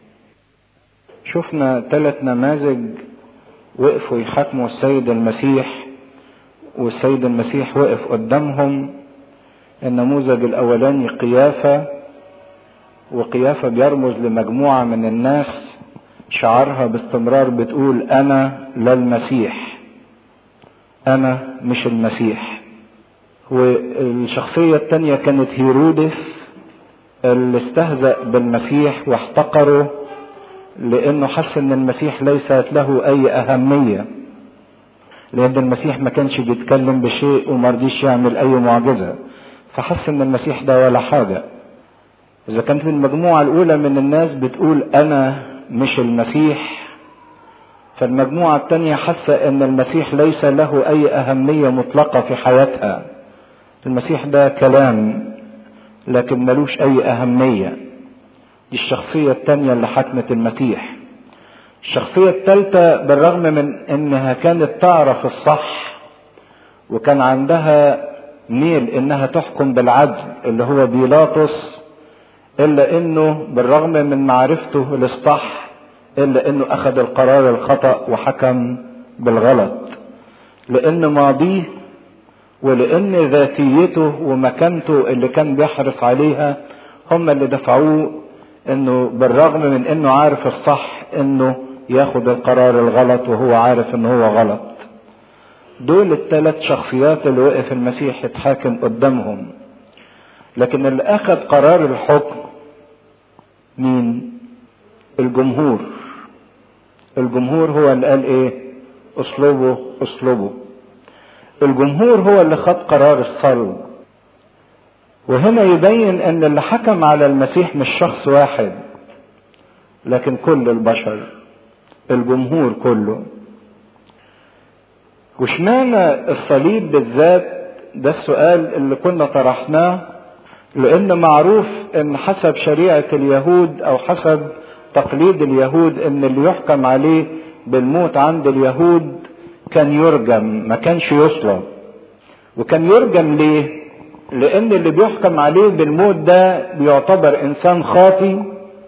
شفنا ثلاث نماذج وقفوا يحاكموا السيد المسيح، والسيد المسيح وقف قدامهم. النموذج الأولاني قيافة، وقيافة بيرمز لمجموعة من الناس شعارها باستمرار بتقول: أنا لا المسيح، أنا مش المسيح. والشخصية التانية كانت هيرودس، اللي استهزأ بالمسيح واحتقره لأنه حس أن المسيح ليست له أي أهمية، لأن المسيح ما كانش بيتكلم بشيء ومرضيش يعمل أي معجزة، فحس أن المسيح ده ولا حاجة. إذا كانت المجموعة الأولى من الناس بتقول أنا مش المسيح، فالمجموعة التانية حاسة أن المسيح ليس له أي أهمية مطلقة في حياتها. المسيح ده كلام لكن ملوش أي أهمية. دي الشخصية التانية اللي حكمت المسيح. الشخصية الثالثة بالرغم من أنها كانت تعرف الصح وكان عندها ميل أنها تحكم بالعدل اللي هو بيلاطس، إلا أنه بالرغم من معرفته للصح إلا أنه أخذ القرار الخطأ وحكم بالغلط، لأن ماضيه ولأن ذاتيته ومكانته اللي كان بيحرص عليها هم اللي دفعوه أنه بالرغم من أنه عارف الصح أنه ياخد القرار الغلط وهو عارف أنه هو غلط. دول الثلاث شخصيات اللي وقف المسيح يتحاكم قدامهم. لكن اللي اخذ قرار الحكم مين؟ الجمهور. الجمهور هو اللي قال ايه؟ اصلبه اصلبه. الجمهور هو اللي خد قرار الصلب. وهنا يبين ان اللي حكم على المسيح مش شخص واحد لكن كل البشر، الجمهور كله. واشمعنى الصليب بالذات؟ ده السؤال اللي كنا طرحناه، لان معروف ان حسب شريعة اليهود او حسب تقليد اليهود ان اللي يحكم عليه بالموت عند اليهود كان يرجم، ما كانش يصلب. وكان يرجم ليه؟ لان اللي بيحكم عليه بالموت ده بيعتبر انسان خاطي،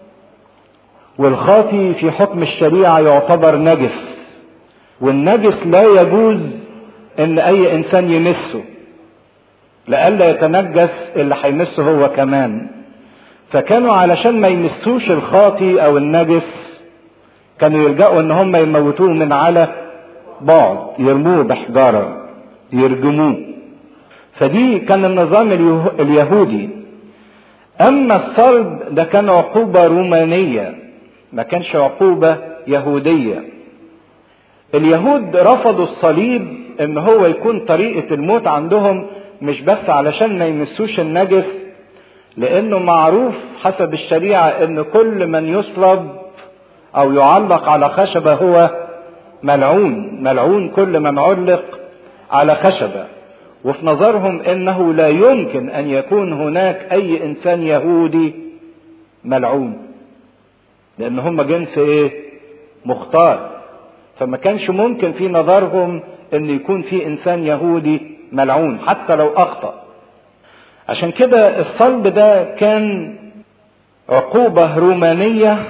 والخاطي في حكم الشريعة يعتبر نجس، والنجس لا يجوز ان اي انسان يمسه لئلا يتنجس اللي هيمسه هو كمان. فكانوا علشان ما يمسوش الخاطي او النجس كانوا يلجأوا ان هم يموتوه من على بعد، يرموه بحجارة، يرجموه. فدي كان النظام اليهودي. اما الصلب ده كان عقوبة رومانية، ما كانش عقوبة يهودية. اليهود رفضوا الصليب ان هو يكون طريقة الموت عندهم، مش بس علشان ما يمسوش النجس، لانه معروف حسب الشريعة ان كل من يصلب او يعلق على خشبة هو ملعون. ملعون كل من علق على خشبة. وفي نظرهم انه لا يمكن ان يكون هناك اي انسان يهودي ملعون، لان هم جنس ايه؟ مختار. فما كانش ممكن في نظرهم ان يكون في انسان يهودي ملعون حتى لو اخطأ. عشان كده الصلب ده كان عقوبة رومانية،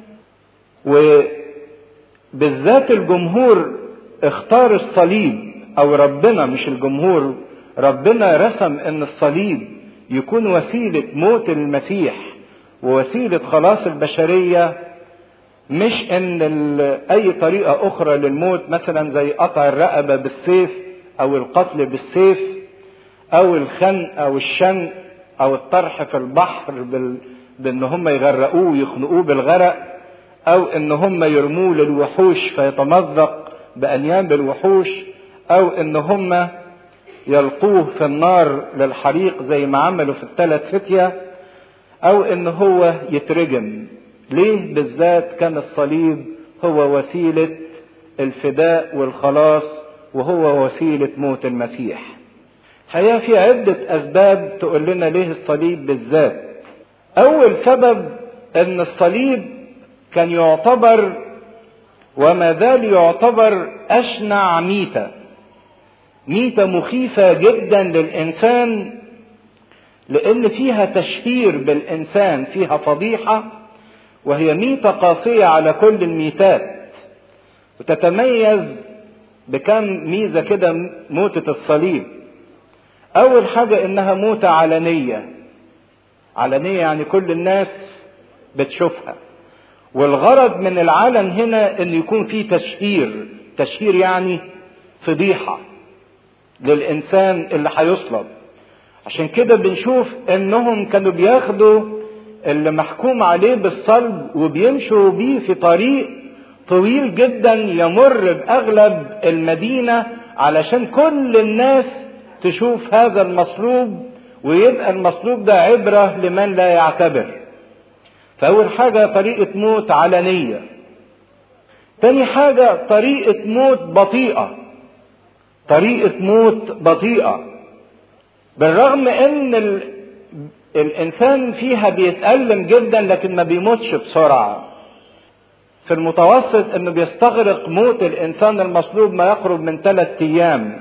وبالذات الجمهور اختار الصليب، او ربنا مش الجمهور، ربنا رسم ان الصليب يكون وسيلة موت المسيح ووسيلة خلاص البشرية، مش ان اي طريقة اخرى للموت، مثلا زي قطع الرقبة بالسيف او القتل بالسيف او الخنق او الشنق او الطرح في البحر بال... بان هم يغرقوه ويخنقوه بالغرق، او ان هم يرموه للوحوش فيتمزق بانياب الوحوش، او ان هم يلقوه في النار للحريق زي ما عملوا في الثلاث فتية، او ان هو يترجم. ليه بالذات كان الصليب هو وسيلة الفداء والخلاص وهو وسيلة موت المسيح؟ الحقيقة في عدة اسباب تقول لنا ليه الصليب بالذات. اول سبب ان الصليب كان يعتبر وما زال يعتبر اشنع ميتة، ميتة مخيفة جدا للانسان، لان فيها تشهير بالانسان، فيها فضيحة، وهي ميتة قاسية على كل الميتات. وتتميز بكم ميزة كده موتة الصليب. اول حاجة انها موتة علنية. علنية يعني كل الناس بتشوفها. والغرض من العلن هنا ان يكون فيه تشهير. تشهير يعني فضيحة للانسان اللي هيصلب. عشان كده بنشوف انهم كانوا بياخدوا اللي محكوم عليه بالصلب وبيمشوا بيه في طريق طويل جدا يمر باغلب المدينة علشان كل الناس تشوف هذا المصلوب، ويبقى المصلوب ده عبرة لمن لا يعتبر. فأول حاجة طريقة موت علنية. تاني حاجة طريقة موت بطيئة. طريقة موت بطيئة بالرغم ان ال... الانسان فيها بيتألم جدا لكن ما بيموتش بسرعة. في المتوسط انه بيستغرق موت الانسان المصلوب ما يقرب من ثلاث ايام.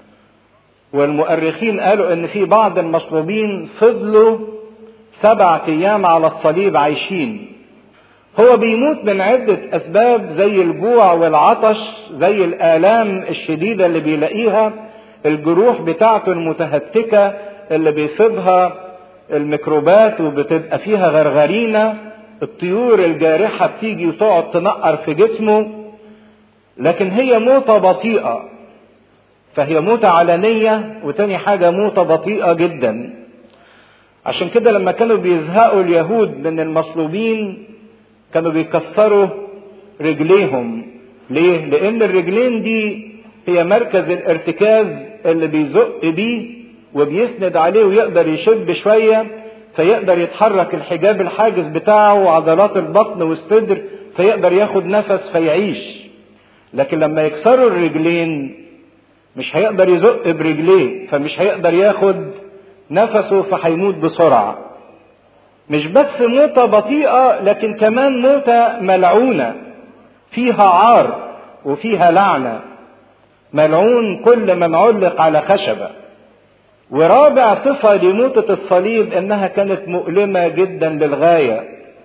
والمؤرخين قالوا ان في بعض المصلوبين فضلوا سبعة ايام على الصليب عايشين. هو بيموت من عدة اسباب زي الجوع والعطش، زي الالام الشديدة اللي بيلاقيها، الجروح بتاعته المتهتكة اللي بيصيبها الميكروبات وبتبقى فيها غرغرينة، الطيور الجارحة بتيجي وتقعد تنقر في جسمه. لكن هي موتة بطيئة. فهي موتة علنية، وتاني حاجة موتة بطيئة جدا. عشان كده لما كانوا بيزهقوا اليهود من المصلوبين كانوا بيكسروا رجليهم. ليه؟ لأن الرجلين دي هي مركز الارتكاز اللي بيزق بيه وبيسند عليه ويقدر يشب شوية، فيقدر يتحرك الحجاب الحاجز بتاعه وعضلات البطن والصدر، فيقدر ياخد نفس فيعيش. لكن لما يكسروا الرجلين مش هيقدر يزق برجليه، فمش هيقدر ياخد نفسه فهيموت بسرعة. مش بس موتة بطيئة، لكن كمان موتة ملعونة فيها عار وفيها لعنة. ملعون كل من علق على خشبة. ورابع صفة لموتة الصليب انها كانت مؤلمة جدا للغاية.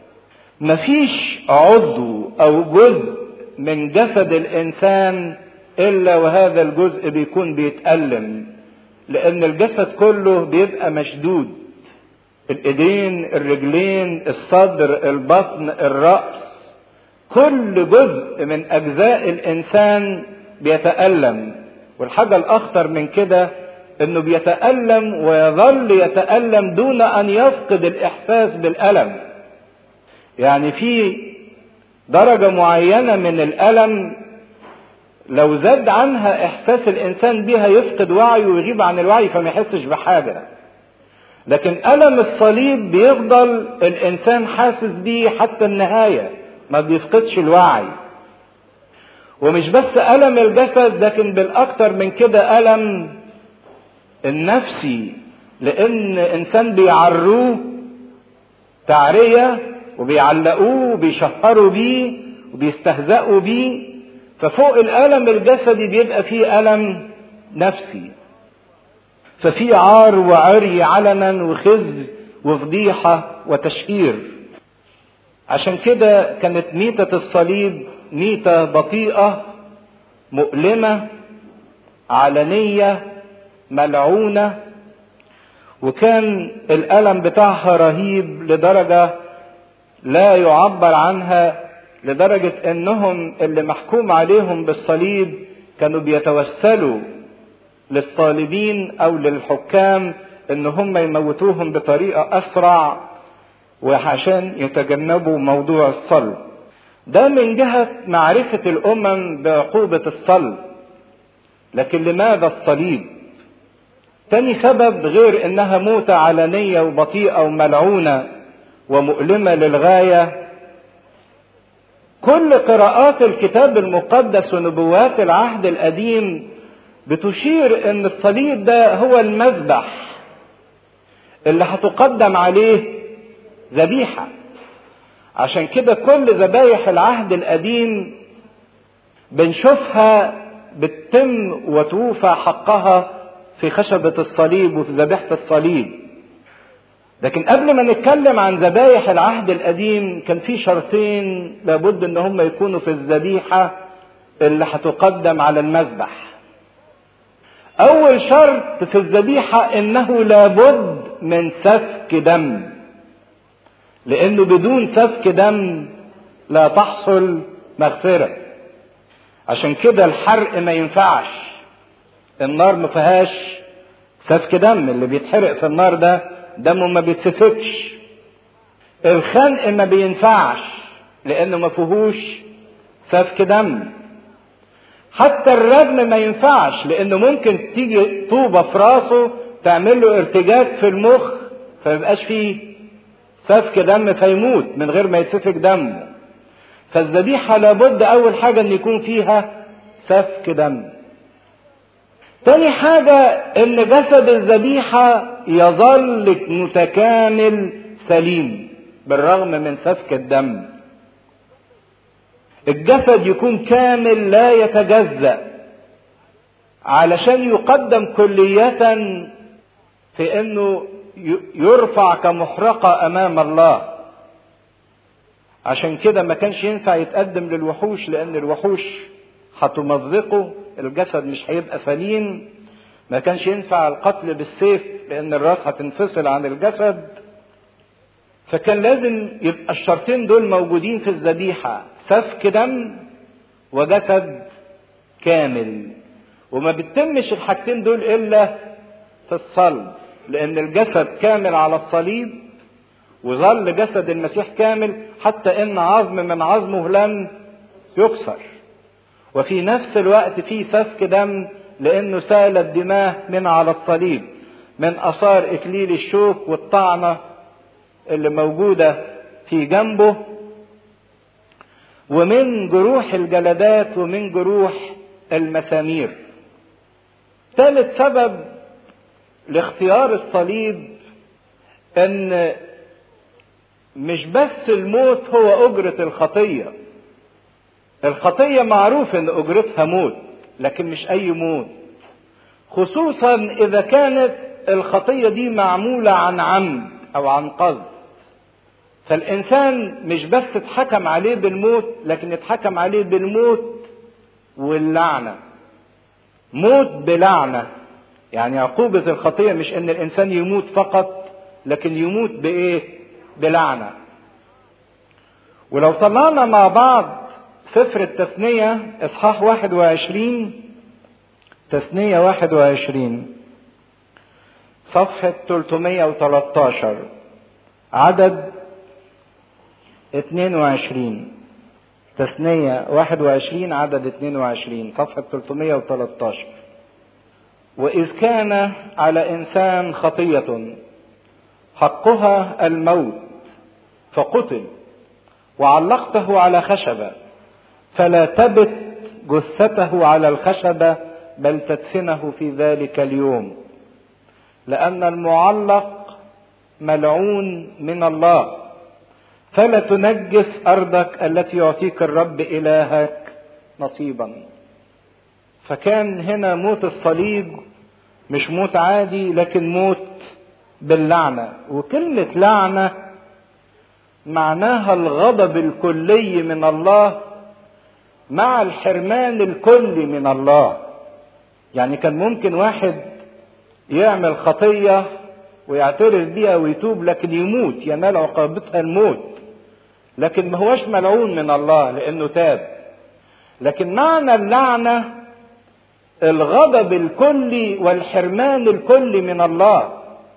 مفيش عضو او جزء من جسد الانسان الا وهذا الجزء بيكون بيتألم، لان الجسد كله بيبقى مشدود. الايدين، الرجلين، الصدر، البطن، الرأس، كل جزء من اجزاء الانسان بيتألم. والحاجة الاخطر من كده انه بيتألم ويظل يتألم دون ان يفقد الاحساس بالألم. يعني في درجة معينة من الألم لو زاد عنها احساس الانسان بها يفقد وعيه ويغيب عن الوعي فما يحسش بحاجة. لكن ألم الصليب بيفضل الانسان حاسس بيه حتى النهاية، ما بيفقدش الوعي. ومش بس ألم الجسد، لكن بالاكتر من كده ألم النفسي، لان انسان بيعروه تعرية وبيعلقوه وبيشهروا بيه وبيستهزئوا بيه، ففوق الألم الجسدي بيبقى فيه ألم نفسي. ففي عار وعري علنا وخزي وفضيحة وتشهير. عشان كده كانت ميتة الصليب ميتة بطيئة مؤلمة علنية ملعونة، وكان الألم بتاعها رهيب لدرجة لا يعبر عنها، لدرجة انهم اللي محكوم عليهم بالصليب كانوا بيتوسلوا للصالبين او للحكام ان هم يموتوهم بطريقة اسرع وعشان يتجنبوا موضوع الصلب. ده من جهة معرفة الامم بعقوبة الصلب. لكن لماذا الصليب؟ تاني سبب غير انها موتة علنية وبطيئة وملعونة ومؤلمة للغاية، كل قراءات الكتاب المقدس ونبوات العهد القديم بتشير ان الصليب ده هو المذبح اللي هتقدم عليه ذبيحة. عشان كده كل ذبايح العهد القديم بنشوفها بتتم وتوفى حقها في خشبة الصليب وفي ذبيحة الصليب. لكن قبل ما نتكلم عن ذبايح العهد القديم كان في شرطين لابد ان هم يكونوا في الذبيحة اللي هتقدم على المذبح. اول شرط في الذبيحة انه لابد من سفك دم، لانه بدون سفك دم لا تحصل مغفرة. عشان كده الحرق ما ينفعش، النار ما فيهاش سفك دم، اللي بيتحرق في النار ده دمه ما بيتسفكش. الخنق ما بينفعش لانه ما فيهوش سفك دم. حتى الرجم ما ينفعش لانه ممكن تيجي طوبة في راسه تعمل له ارتجاج في المخ فميبقاش فيه سفك دم فيموت من غير ما يتسفك دمه. فالذبيحة لابد اول حاجة ان يكون فيها سفك دم. تاني حاجة ان جسد الذبيحة يظل متكامل سليم بالرغم من سفك الدم. الجسد يكون كامل لا يتجزأ علشان يقدم كلية في انه يرفع كمحرقة امام الله. عشان كده ما كانش ينفع يتقدم للوحوش لان الوحوش هتمزقه، الجسد مش هيبقى سليم. ما كانش ينفع القتل بالسيف لان الراس هتنفصل عن الجسد. فكان لازم يبقى الشرطين دول موجودين في الذبيحة، سفك دم وجسد كامل. وما بتتمش الحاجتين دول الا في الصلب، لان الجسد كامل على الصليب وظل جسد المسيح كامل حتى ان عظم من عظمه لم يكسر، وفي نفس الوقت في سفك دم لانه سالت دماه من على الصليب من اثار اكليل الشوك والطعنه اللي موجوده في جنبه، ومن جروح الجلدات ومن جروح المسامير. ثالث سبب لاختيار الصليب ان مش بس الموت هو اجرة الخطية. الخطية معروف ان اجرتها موت، لكن مش اي موت، خصوصا اذا كانت الخطية دي معمولة عن عمد او عن قصد. فالانسان مش بس اتحكم عليه بالموت، لكن اتحكم عليه بالموت واللعنة. موت بلعنة، يعني عقوبة الخطية مش ان الانسان يموت فقط، لكن يموت بايه؟ بلعنة. ولو طلعنا مع بعض سفر التثنية اصحاح واحد وعشرين، تثنية واحد وعشرين صفحة ثلاثمائة وثلاثة عشر عدد اثنين وعشرين. تثنية واحد وعشرين عدد اثنين وعشرين صفحة ثلاثمائة وثلاثة عشر. وإذ كان على إنسان خطية حقها الموت فقتل وعلقته على خشبة، فلا تبت جثته على الخشبة بل تدفنه في ذلك اليوم، لأن المعلق ملعون من الله، فلا تنجس أرضك التي يعطيك الرب إلهك نصيبا. فكان هنا موت الصليب مش موت عادي، لكن موت باللعنة. وكلمة لعنة معناها الغضب الكلي من الله مع الحرمان الكلي من الله. يعني كان ممكن واحد يعمل خطية ويعترف بيها ويتوب لكن يموت، ينال عقوبتها الموت، لكن ما هوش ملعون من الله لانه تاب. لكن معنى اللعنة الغضب الكلي والحرمان الكلي من الله،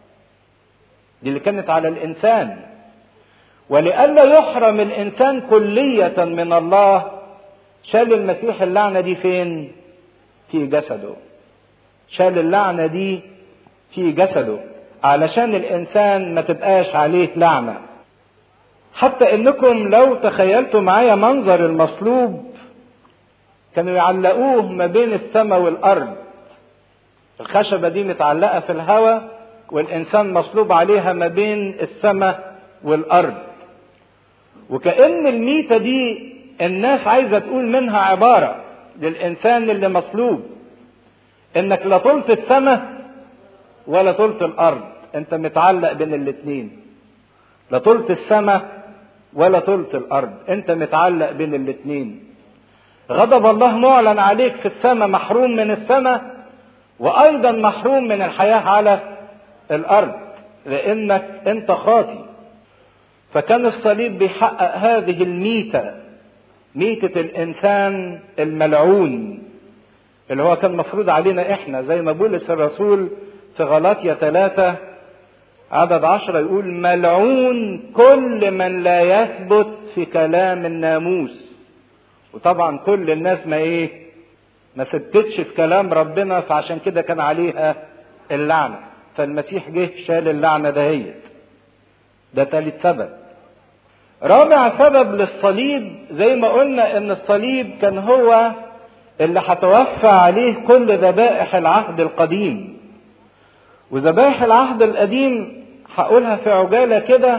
دي اللي كانت على الانسان. ولئلا يحرم الانسان كلية من الله شال المسيح اللعنة دي فين؟ في جسده. شال اللعنة دي في جسده علشان الانسان ما تبقاش عليه لعنة. حتى انكم لو تخيلتوا معايا منظر المصلوب، كانوا يعلقوه ما بين السماء والارض. الخشبة دي متعلقة في الهواء والانسان مصلوب عليها ما بين السماء والارض. وكأن الميتة دي الناس عايزة تقول منها عبارة للانسان اللي مصلوب، انك لا طلت السماء ولا طلت الارض، انت متعلق بين الاتنين. لا طلت السماء ولا طلت الارض، انت متعلق بين الاتنين. غضب الله معلن عليك في السماء، محروم من السماء، وايضا محروم من الحياة على الارض لانك انت خاطي. فكان الصليب بيحقق هذه الميتة، ميتة الانسان الملعون اللي هو كان مفروض علينا احنا، زي ما بولس الرسول في غلاطية ثلاثة عدد عشرة يقول: ملعون كل من لا يثبت في كلام الناموس. وطبعا كل الناس ما ايه ما ثبتتش في كلام ربنا، فعشان كده كان عليها اللعنة. فالمسيح جه شال اللعنة دهيت. ده ثالث سبب. رابع سبب للصليب زي ما قلنا ان الصليب كان هو اللي هتوفى عليه كل ذبائح العهد القديم. وذبائح العهد القديم هقولها في عجالة كده،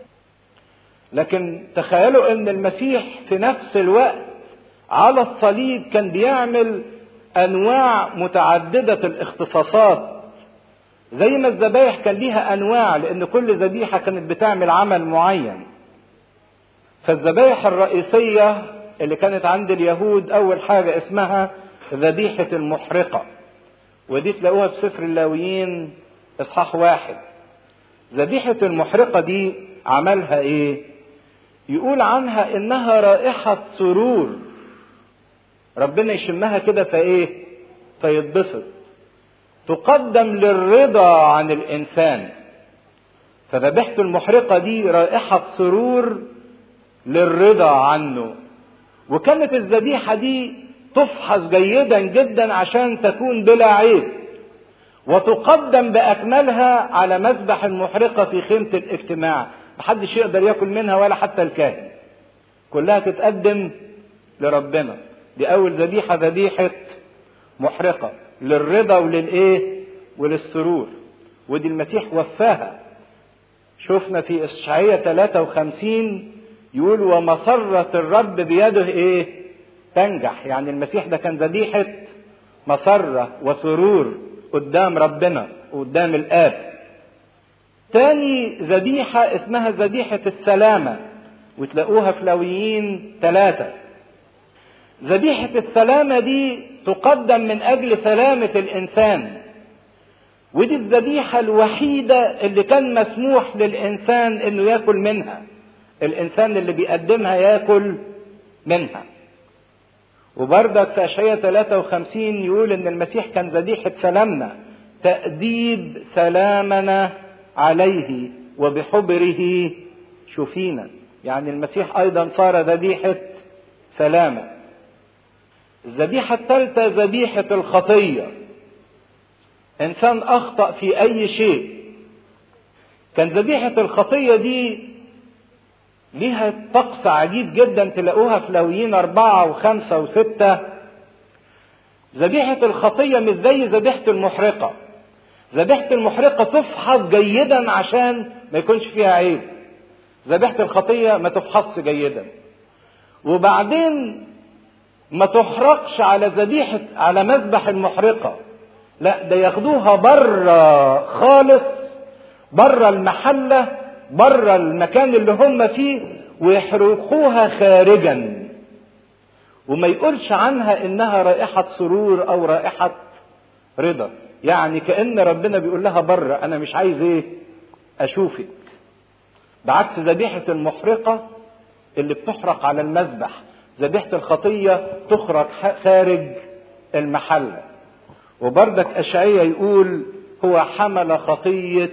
لكن تخيلوا ان المسيح في نفس الوقت على الصليب كان بيعمل انواع متعددة الاختصاصات. زي ما الذبائح كان ليها انواع لان كل ذبيحة كانت بتعمل عمل معين. فالذبائح الرئيسية اللي كانت عند اليهود اول حاجة اسمها ذبيحة المحرقة، ودي تلاقوها في سفر اللاويين اصحاح واحد. ذبيحة المحرقة دي عملها ايه؟ يقول عنها انها رائحة سرور، ربنا يشمها كده فايه؟ فيتبسط. تقدم للرضا عن الإنسان. فذبيحة المحرقة دي رائحة سرور للرضا عنه. وكانت الذبيحة دي تفحص جيدا جدا عشان تكون بلا عيب، وتقدم بأكملها على مذبح المحرقة في خيمة الاجتماع. محدش يقدر ياكل منها ولا حتى الكاهن، كلها تتقدم لربنا. دي أول ذبيحة، ذبيحة محرقة للرضا وللإيه وللسرور. ودي المسيح وفاها. شفنا في إشعياء ثلاثة وخمسين يقول ومسرة الرب بيده إيه تنجح. يعني المسيح ده كان ذبيحة مسرة وسرور قدام ربنا وقدام الآب. تاني ذبيحة اسمها ذبيحة السلامة، وتلاقوها في لاويين ثلاثة. ذبيحة السلامة دي تقدم من أجل سلامة الإنسان، ودي الذبيحة الوحيدة اللي كان مسموح للإنسان إنه يأكل منها. الإنسان اللي بيقدمها يأكل منها. وبردك في أشعياء ثلاثة وخمسين يقول إن المسيح كان ذبيحة سلامنا، تأديب سلامنا عليه وبحبره شفينا. يعني المسيح أيضا صار ذبيحة سلامة. الذبيحة الثالثة ذبيحة الخطية. إنسان أخطأ في أي شيء، كان ذبيحة الخطية دي ليها طقس عجيب جدا، تلاقوها في لاويين أربعة وخمسة وستة. ذبيحة الخطية مش زي ذبيحة المحرقة. ذبيحة المحرقة تفحص جيدا عشان ما يكونش فيها عيب. ذبيحة الخطية ما تفحصش جيدا، وبعدين ما تحرقش على ذبيحة على مذبح المحرقة. لا، ده ياخدوها بره خالص، بره المحلة، بره المكان اللي هم فيه، ويحرقوها خارجا، وما يقولش عنها انها رائحة سرور او رائحة رضا. يعني كأن ربنا بيقول لها بره، انا مش عايز ايه اشوفك. بعكس ذبيحة المحرقة اللي بتحرق على المذبح. ذبيحة الخطية تخرج خارج المحلة. وبردك أشعياء يقول هو حمل خطية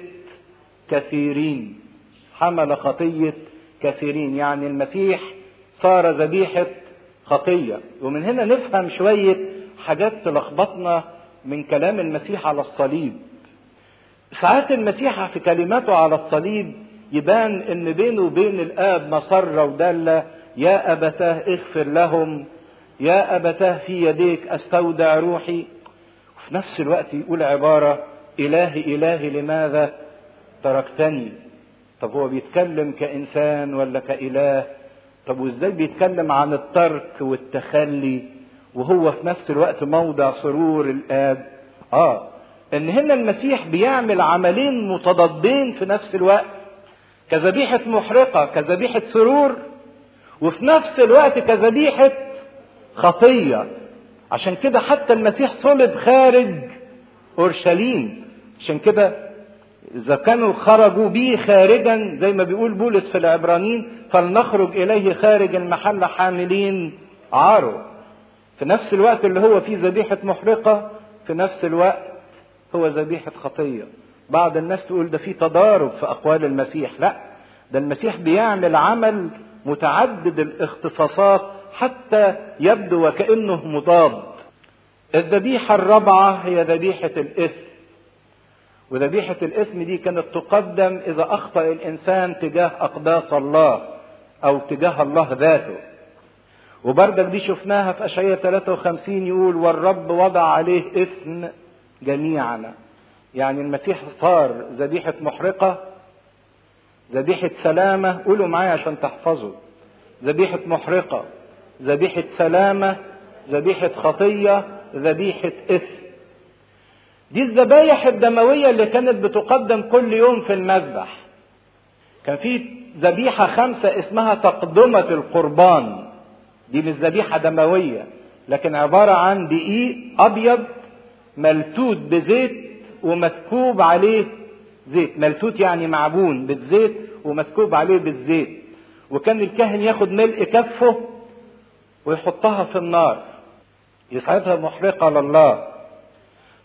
كثيرين. حمل خطية كثيرين، يعني المسيح صار ذبيحة خطية. ومن هنا نفهم شوية حاجات تلخبطنا من كلام المسيح على الصليب. ساعات المسيح في كلماته على الصليب يبان ان بينه وبين الآب مسرة ودالة. يا أبتاه اغفر لهم، يا أبتاه في يديك أستودع روحي. وفي نفس الوقت يقول عبارة إلهي إلهي لماذا تركتني. طب هو بيتكلم كإنسان ولا كإله؟ طب وإزاي بيتكلم عن الترك والتخلي وهو في نفس الوقت موضع سرور الآب؟ آه إن هنا المسيح بيعمل عملين متضادين في نفس الوقت، كذبيحة محرقة، كذبيحة سرور، وفي نفس الوقت كذبيحة خطية. عشان كده حتى المسيح صلب خارج أورشليم. عشان كده إذا كانوا خرجوا به خارجا زي ما بيقول بولس في العبرانيين فلنخرج إليه خارج المحل حاملين عاره. في نفس الوقت اللي هو فيه ذبيحة محرقة، في نفس الوقت هو ذبيحة خطية. بعض الناس تقول ده فيه تضارب في أقوال المسيح. لا، ده المسيح بيعمل عمل متعدد الاختصاصات حتى يبدو وكأنه مضاد. الذبيحة الرابعة هي ذبيحة الإثم. وذبيحة الإثم دي كانت تقدم إذا أخطأ الإنسان تجاه أقداس الله أو تجاه الله ذاته. وبردك دي شفناها في أشعياء ثلاثة وخمسين يقول والرب وضع عليه إثم جميعنا. يعني المسيح صار ذبيحة محرقة، ذبيحة سلامة. قولوا معايا عشان تحفظوا: ذبيحة محرقة، ذبيحة سلامة، ذبيحة خطية، ذبيحة إثم. دي الذبايح الدموية اللي كانت بتقدم كل يوم في المذبح. كان في ذبيحة خمسة اسمها تقدمة القربان. دي مش ذبيحة دموية، لكن عبارة عن دقيق أبيض ملتوت بزيت ومسكوب عليه زيت. ملتوت يعني معجون بالزيت ومسكوب عليه بالزيت. وكان الكاهن ياخد ملء كفه ويحطها في النار، يصعدها محرقة لله.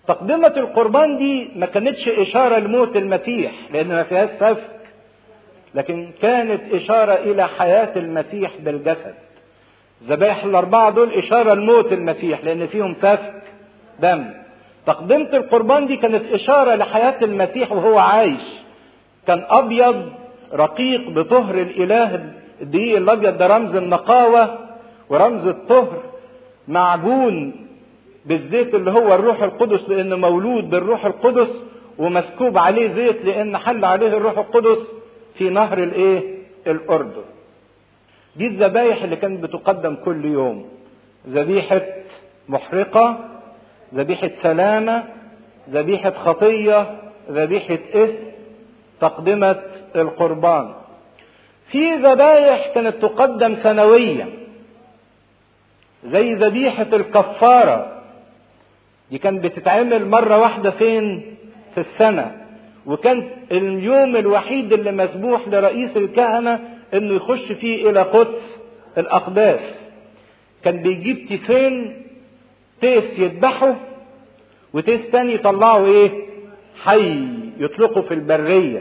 تقدمة القربان دي ما كانتش إشارة لموت المسيح لأن ما فيهاش سفك، لكن كانت إشارة إلى حياة المسيح بالجسد. الذبائح الأربعة دول إشارة لموت المسيح لأن فيهم سفك دم. تقدمة القربان دي كانت إشارة لحياة المسيح وهو عايش، كان أبيض رقيق بطهر الإله. الدقيق الأبيض ده رمز النقاوة ورمز الطهر، معجون بالزيت اللي هو الروح القدس لأنه مولود بالروح القدس، ومسكوب عليه زيت لأن حل عليه الروح القدس في نهر الإيه؟ الأردن. دي الذبايح اللي كانت بتقدم كل يوم، ذبيحة محرقة، ذبيحة سلامة، ذبيحة خطية، ذبيحة إثم، تقدمة القربان. في ذبايح كانت تقدم سنويا زي ذبيحة الكفارة، دي كانت بتتعمل مرة واحدة فين؟ في السنة، وكان اليوم الوحيد اللي مسموح لرئيس الكهنة انه يخش فيه الى قدس الاقداس. كان بيجيب تيسين، تيس يذبحه وتيس تاني يطلعه ايه؟ حي، يطلقه في البرية،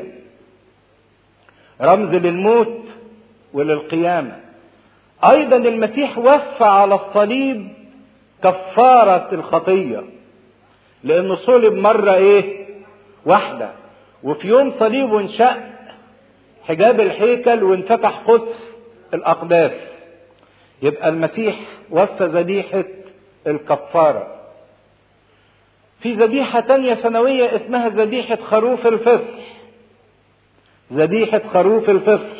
رمز للموت وللقيامة. ايضا المسيح وفى على الصليب كفارة الخطية لانه صلب مرة ايه؟ واحدة، وفي يوم صليبه انشق حجاب الهيكل وانفتح قدس الاقداس. يبقى المسيح وفى ذبيحة الكفارة. في ذبيحة تانية سنوية اسمها ذبيحة خروف الفصح. ذبيحة خروف الفصح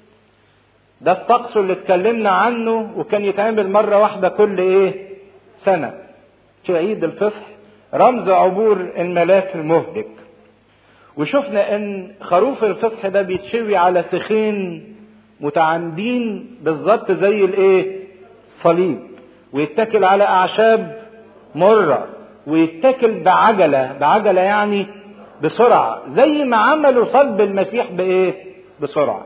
ده الطقس اللي اتكلمنا عنه، وكان يتعمل مرة واحدة كل ايه؟ سنة في عيد الفصح، رمز عبور الملاك المهلك. وشفنا ان خروف الفصح ده بيتشوي على سخين متعامدين بالظبط زي الايه؟ صليب، ويتكل على اعشاب مرة، ويتكل بعجلة، بعجلة يعني بسرعة، زي ما عملوا صلب المسيح بايه؟ بسرعة.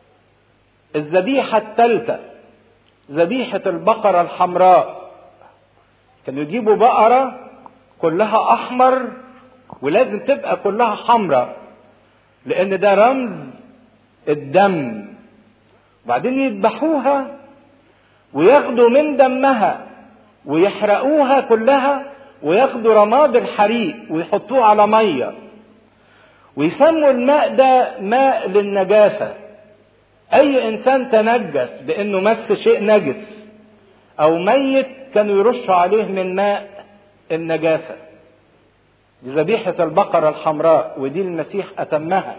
الذبيحة الثالثة ذبيحة البقرة الحمراء. كانوا يجيبوا بقرة كلها احمر ولازم تبقى كلها حمراء لان ده رمز الدم، وبعدين يذبحوها وياخدوا من دمها ويحرقوها كلها، وياخدوا رماد الحريق ويحطوه على ميه، ويسموا الماء ده ماء للنجاسة. اي انسان تنجس بانه مس شيء نجس او ميت كانوا يرشوا عليه من ماء النجاسة. دي ذبيحة البقرة الحمراء، ودي المسيح أتمها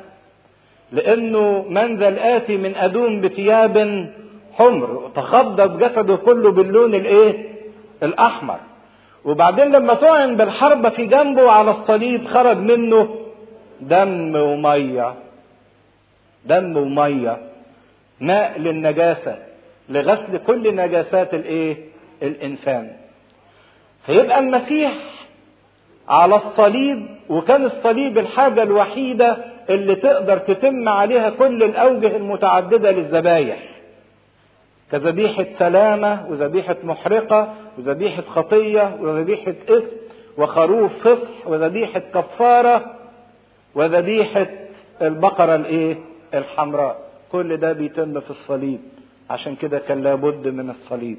لأنه من ذا الآتي من أدوم بثياب حمر، تخضب جسده كله باللون الإيه؟ الأحمر. وبعدين لما طعن بالحربة في جنبه على الصليب خرج منه دم ومية، دم ومية، ماء للنجاسة، لغسل كل نجاسات الإيه؟ الإنسان. فيبقى المسيح على الصليب، وكان الصليب الحاجة الوحيدة اللي تقدر تتم عليها كل الأوجه المتعددة للذبايح، كذبيحة سلامة وذبيحة محرقة وذبيحة خطية وذبيحة إثم وخروف فصح وذبيحة كفارة وذبيحة البقرة الإيه؟ الحمراء. كل ده بيتم في الصليب، عشان كده كان لابد من الصليب.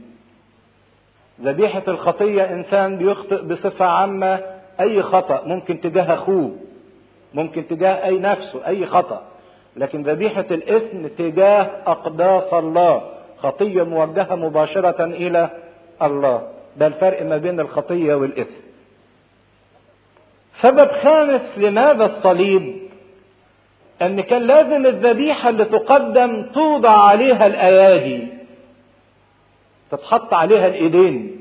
ذبيحة الخطية إنسان بيخطئ بصفة عامة أي خطأ، ممكن تجاه أخوه، ممكن تجاه أي نفسه، أي خطأ. لكن ذبيحة الإثم تجاه أقداس الله، خطية موجهة مباشرة إلى الله. ده الفرق ما بين الخطية والإثم. سبب خامس لماذا الصليب، أن كان لازم الذبيحة اللي تقدم توضع عليها الأيادي، تتحط عليها الإيدين.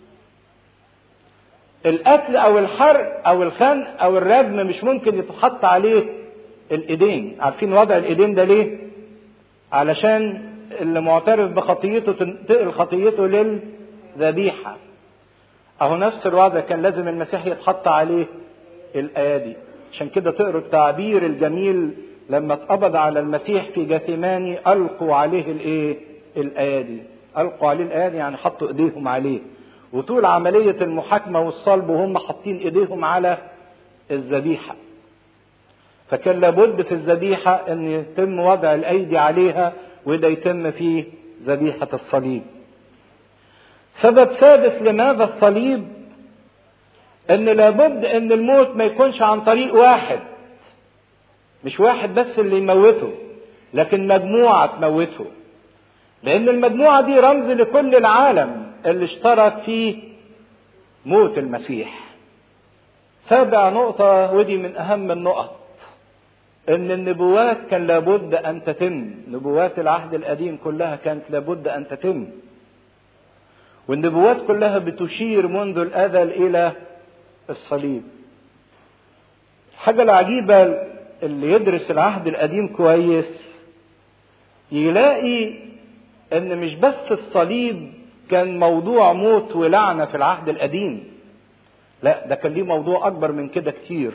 القتل او الحرق او الخنق او الردم مش ممكن يتحط عليه الايدين. عارفين وضع الايدين ده ليه؟ علشان اللي معترف بخطيته تنتقل خطيته للذبيحة. اهو نفس الوضع كان لازم المسيح يتحط عليه الايادي. عشان كده تقروا التعبير الجميل لما اتقبض على المسيح في جثيماني القوا عليه الايه؟ الايادي. القوا عليه الايادي يعني حطوا ايديهم عليه. وطول عملية المحاكمة والصلب وهم حاطين ايديهم على الذبيحة. فكان لابد في الذبيحة ان يتم وضع الايدي عليها، وده يتم في ذبيحة الصليب. سبب سادس لماذا الصليب، ان لابد ان الموت ما يكونش عن طريق واحد، مش واحد بس اللي يموته، لكن مجموعة تموته، لان المجموعة دي رمز لكل العالم اللي اشترك في موت المسيح. سابع نقطة، ودي من اهم النقط، ان النبوات كان لابد ان تتم. نبوات العهد القديم كلها كانت لابد ان تتم، والنبوات كلها بتشير منذ الازل الى الصليب. الحاجة العجيبة اللي يدرس العهد القديم كويس يلاقي ان مش بس الصليب كان موضوع موت ولعنة في العهد القديم، لا ده كان ليه موضوع اكبر من كده كتير.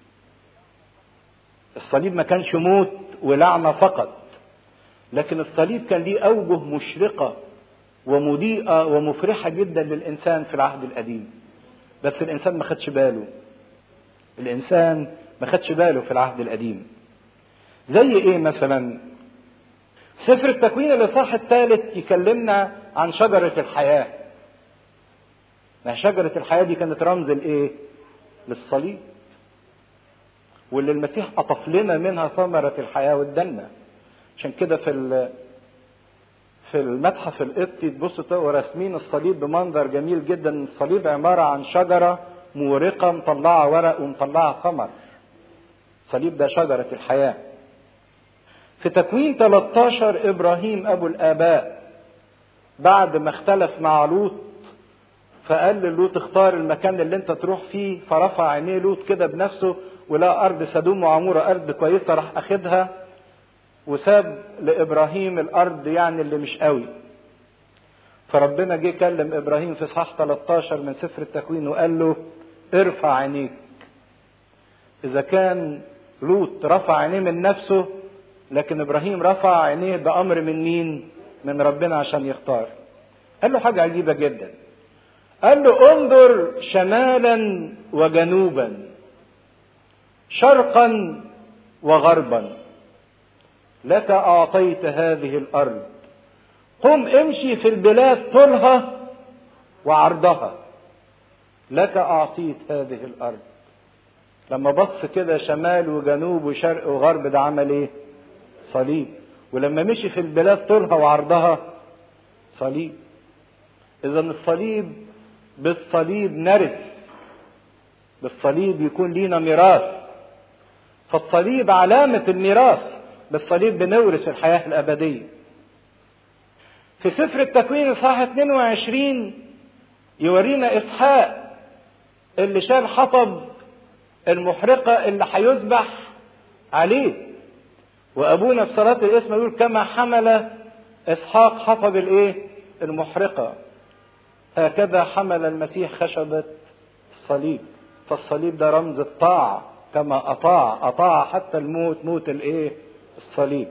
الصليب ما كانش موت ولعنة فقط، لكن الصليب كان ليه اوجه مشرقة ومضيئة ومفرحة جدا للانسان في العهد القديم، بس الانسان ما خدش باله. الانسان ما خدش باله في العهد القديم. زي ايه مثلا؟ سفر التكوين الاصحاح الثالث يكلمنا عن شجرة الحياة. ما شجرة الحياة دي كانت رمز الايه؟ للصليب، واللي المسيح قطف لنا منها ثمرة الحياة والجنة. عشان كده في في المتحف القبطي تبص تلاقوا راسمين الصليب بمنظر جميل جدا. الصليب عبارة عن شجرة مورقة مطلعة ورق ومطلعة ثمر. الصليب ده شجرة الحياة. في تكوين ثلاثة عشر ابراهيم ابو الاباء بعد ما اختلف مع لوط فقال للوط اختار المكان اللي انت تروح فيه، فرفع عينيه لوط كده بنفسه ولقى ارض سدوم وعمورة ارض كويسة، راح اخدها وساب لابراهيم الارض يعني اللي مش قوي. فربنا جه كلم ابراهيم في اصحاح ثلاثة عشر من سفر التكوين وقال له ارفع عينيك. اذا كان لوط رفع عينيه من نفسه، لكن ابراهيم رفع عينيه بامر من مين؟ من ربنا عشان يختار. قال له حاجة عجيبة جدا، قال له انظر شمالا وجنوبا، شرقا وغربا، لك اعطيت هذه الارض، قم امشي في البلاد طولها وعرضها، لك اعطيت هذه الارض. لما بص كده شمال وجنوب وشرق وغرب، ده عمل ايه؟ صليب. ولما مشي في البلاد طولها وعرضها، صليب. اذا الصليب، بالصليب نرث، بالصليب يكون لينا ميراث. فالصليب علامة الميراث، بالصليب بنورث الحياة الأبدية. في سفر التكوين اصحاح اثنين وعشرين يورينا اسحاق اللي شال حطب المحرقة اللي هيذبح عليه، وابونا في صلاة الاسم يقول كما حمل اسحاق حطب الايه؟ المحرقة، هكذا حمل المسيح خشبة الصليب. فالصليب ده رمز الطاعة، كما اطاع اطاع حتى الموت، موت الايه؟ الصليب.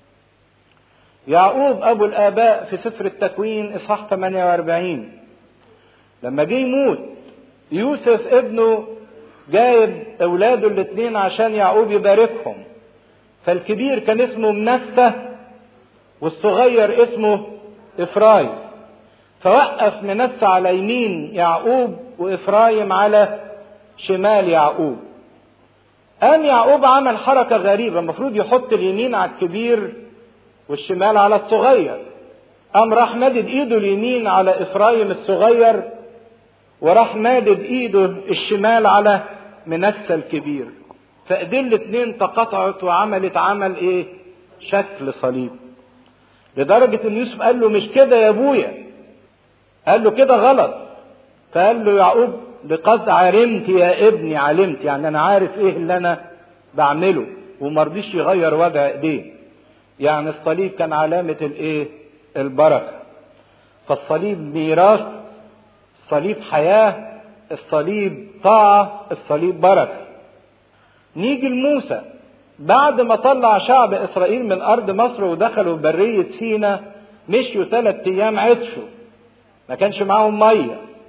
يعقوب ابو الاباء في سفر التكوين اصحاح ثمانية وأربعين لما جه يموت يوسف ابنه جايب اولاده الاثنين عشان يعقوب يباركهم، فالكبير كان اسمه منسى والصغير اسمه افرايم، فوقف منسى على يمين يعقوب وافرايم على شمال يعقوب. قام يعقوب عمل حركة غريبة، المفروض يحط اليمين على الكبير والشمال على الصغير، قام راح مادد ايده اليمين على افرايم الصغير، وراح مادد ايده الشمال على منسى الكبير، فايدين الاثنين تقاطعت وعملت عمل ايه؟ شكل صليب. لدرجة ان يوسف قال له مش كده يا ابويا، قال له كده غلط. فقال له يعقوب لقد علمت يا ابني، علمت يعني انا عارف ايه اللي انا بعمله، ومرضيش يغير وضع ايديه. يعني الصليب كان علامة الايه؟ البركة. فالصليب ميراث، الصليب حياة، الصليب طاعة، الصليب بركة. نيجي لموسى بعد ما طلع شعب اسرائيل من ارض مصر ودخلوا برية سينا، مشيوا ثلاث ايام عطشوا، ما كانش معاهم مية،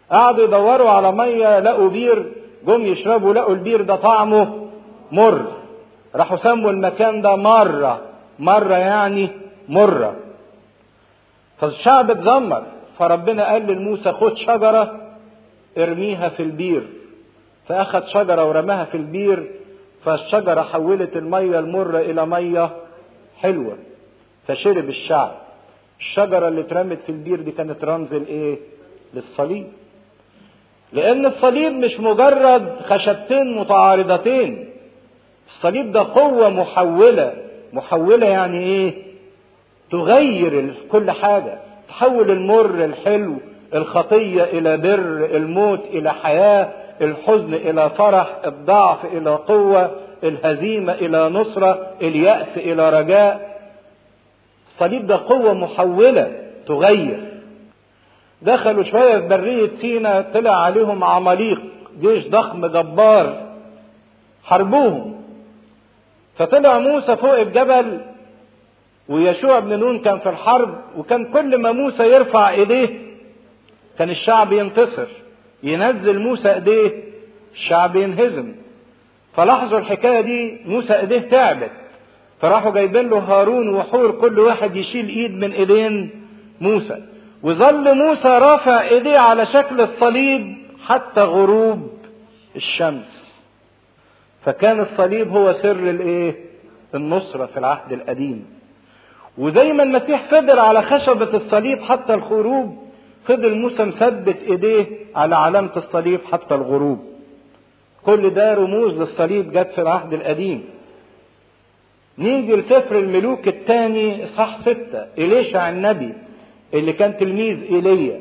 قعدوا يدوروا على مية لقوا بير، جم يشربوا لقوا البير ده طعمه مر، راحوا سموا المكان ده مرة. مرة يعني مرة. فالشعب اتذمر، فربنا قال لموسى خد شجرة ارميها في البير. فأخذ شجرة ورماها في البير، فالشجرة حولت المية المرة إلى مية حلوة، فشرب الشعب. الشجرة اللي اترمت في البير دي كانت رمز الايه؟ للصليب. لأن الصليب مش مجرد خشبتين متعارضتين، الصليب ده قوة محولة. محولة يعني ايه؟ تغير كل حاجة، تحول المر الحلو، الخطية إلى بر، الموت إلى حياة، الحزن إلى فرح، الضعف إلى قوة، الهزيمة إلى نصرة، اليأس إلى رجاء. الصليب ده قوة محولة تغير. دخلوا شوية في برية سينا، طلع عليهم عماليق، جيش ضخم جبار حربوهم. فطلع موسى فوق الجبل، ويشوع بن نون كان في الحرب، وكان كل ما موسى يرفع ايديه كان الشعب ينتصر، ينزل موسى ايديه الشعب ينهزم. فلاحظوا الحكاية دي، موسى ايديه تعبت، فراحوا جايبين له هارون وحور كل واحد يشيل ايد من ايدين موسى، وظل موسى رافع ايديه على شكل الصليب حتى غروب الشمس. فكان الصليب هو سر الايه؟ النصرة في العهد القديم. وزي ما المسيح فضل على خشبة الصليب حتى الغروب، فضل موسى مثبت ايديه على علامة الصليب حتى الغروب. كل ده رموز للصليب جت في العهد القديم. نيجي لسفر الملوك الثاني اصحاح ستة، إليشع النبي اللي كان تلميذ ايليا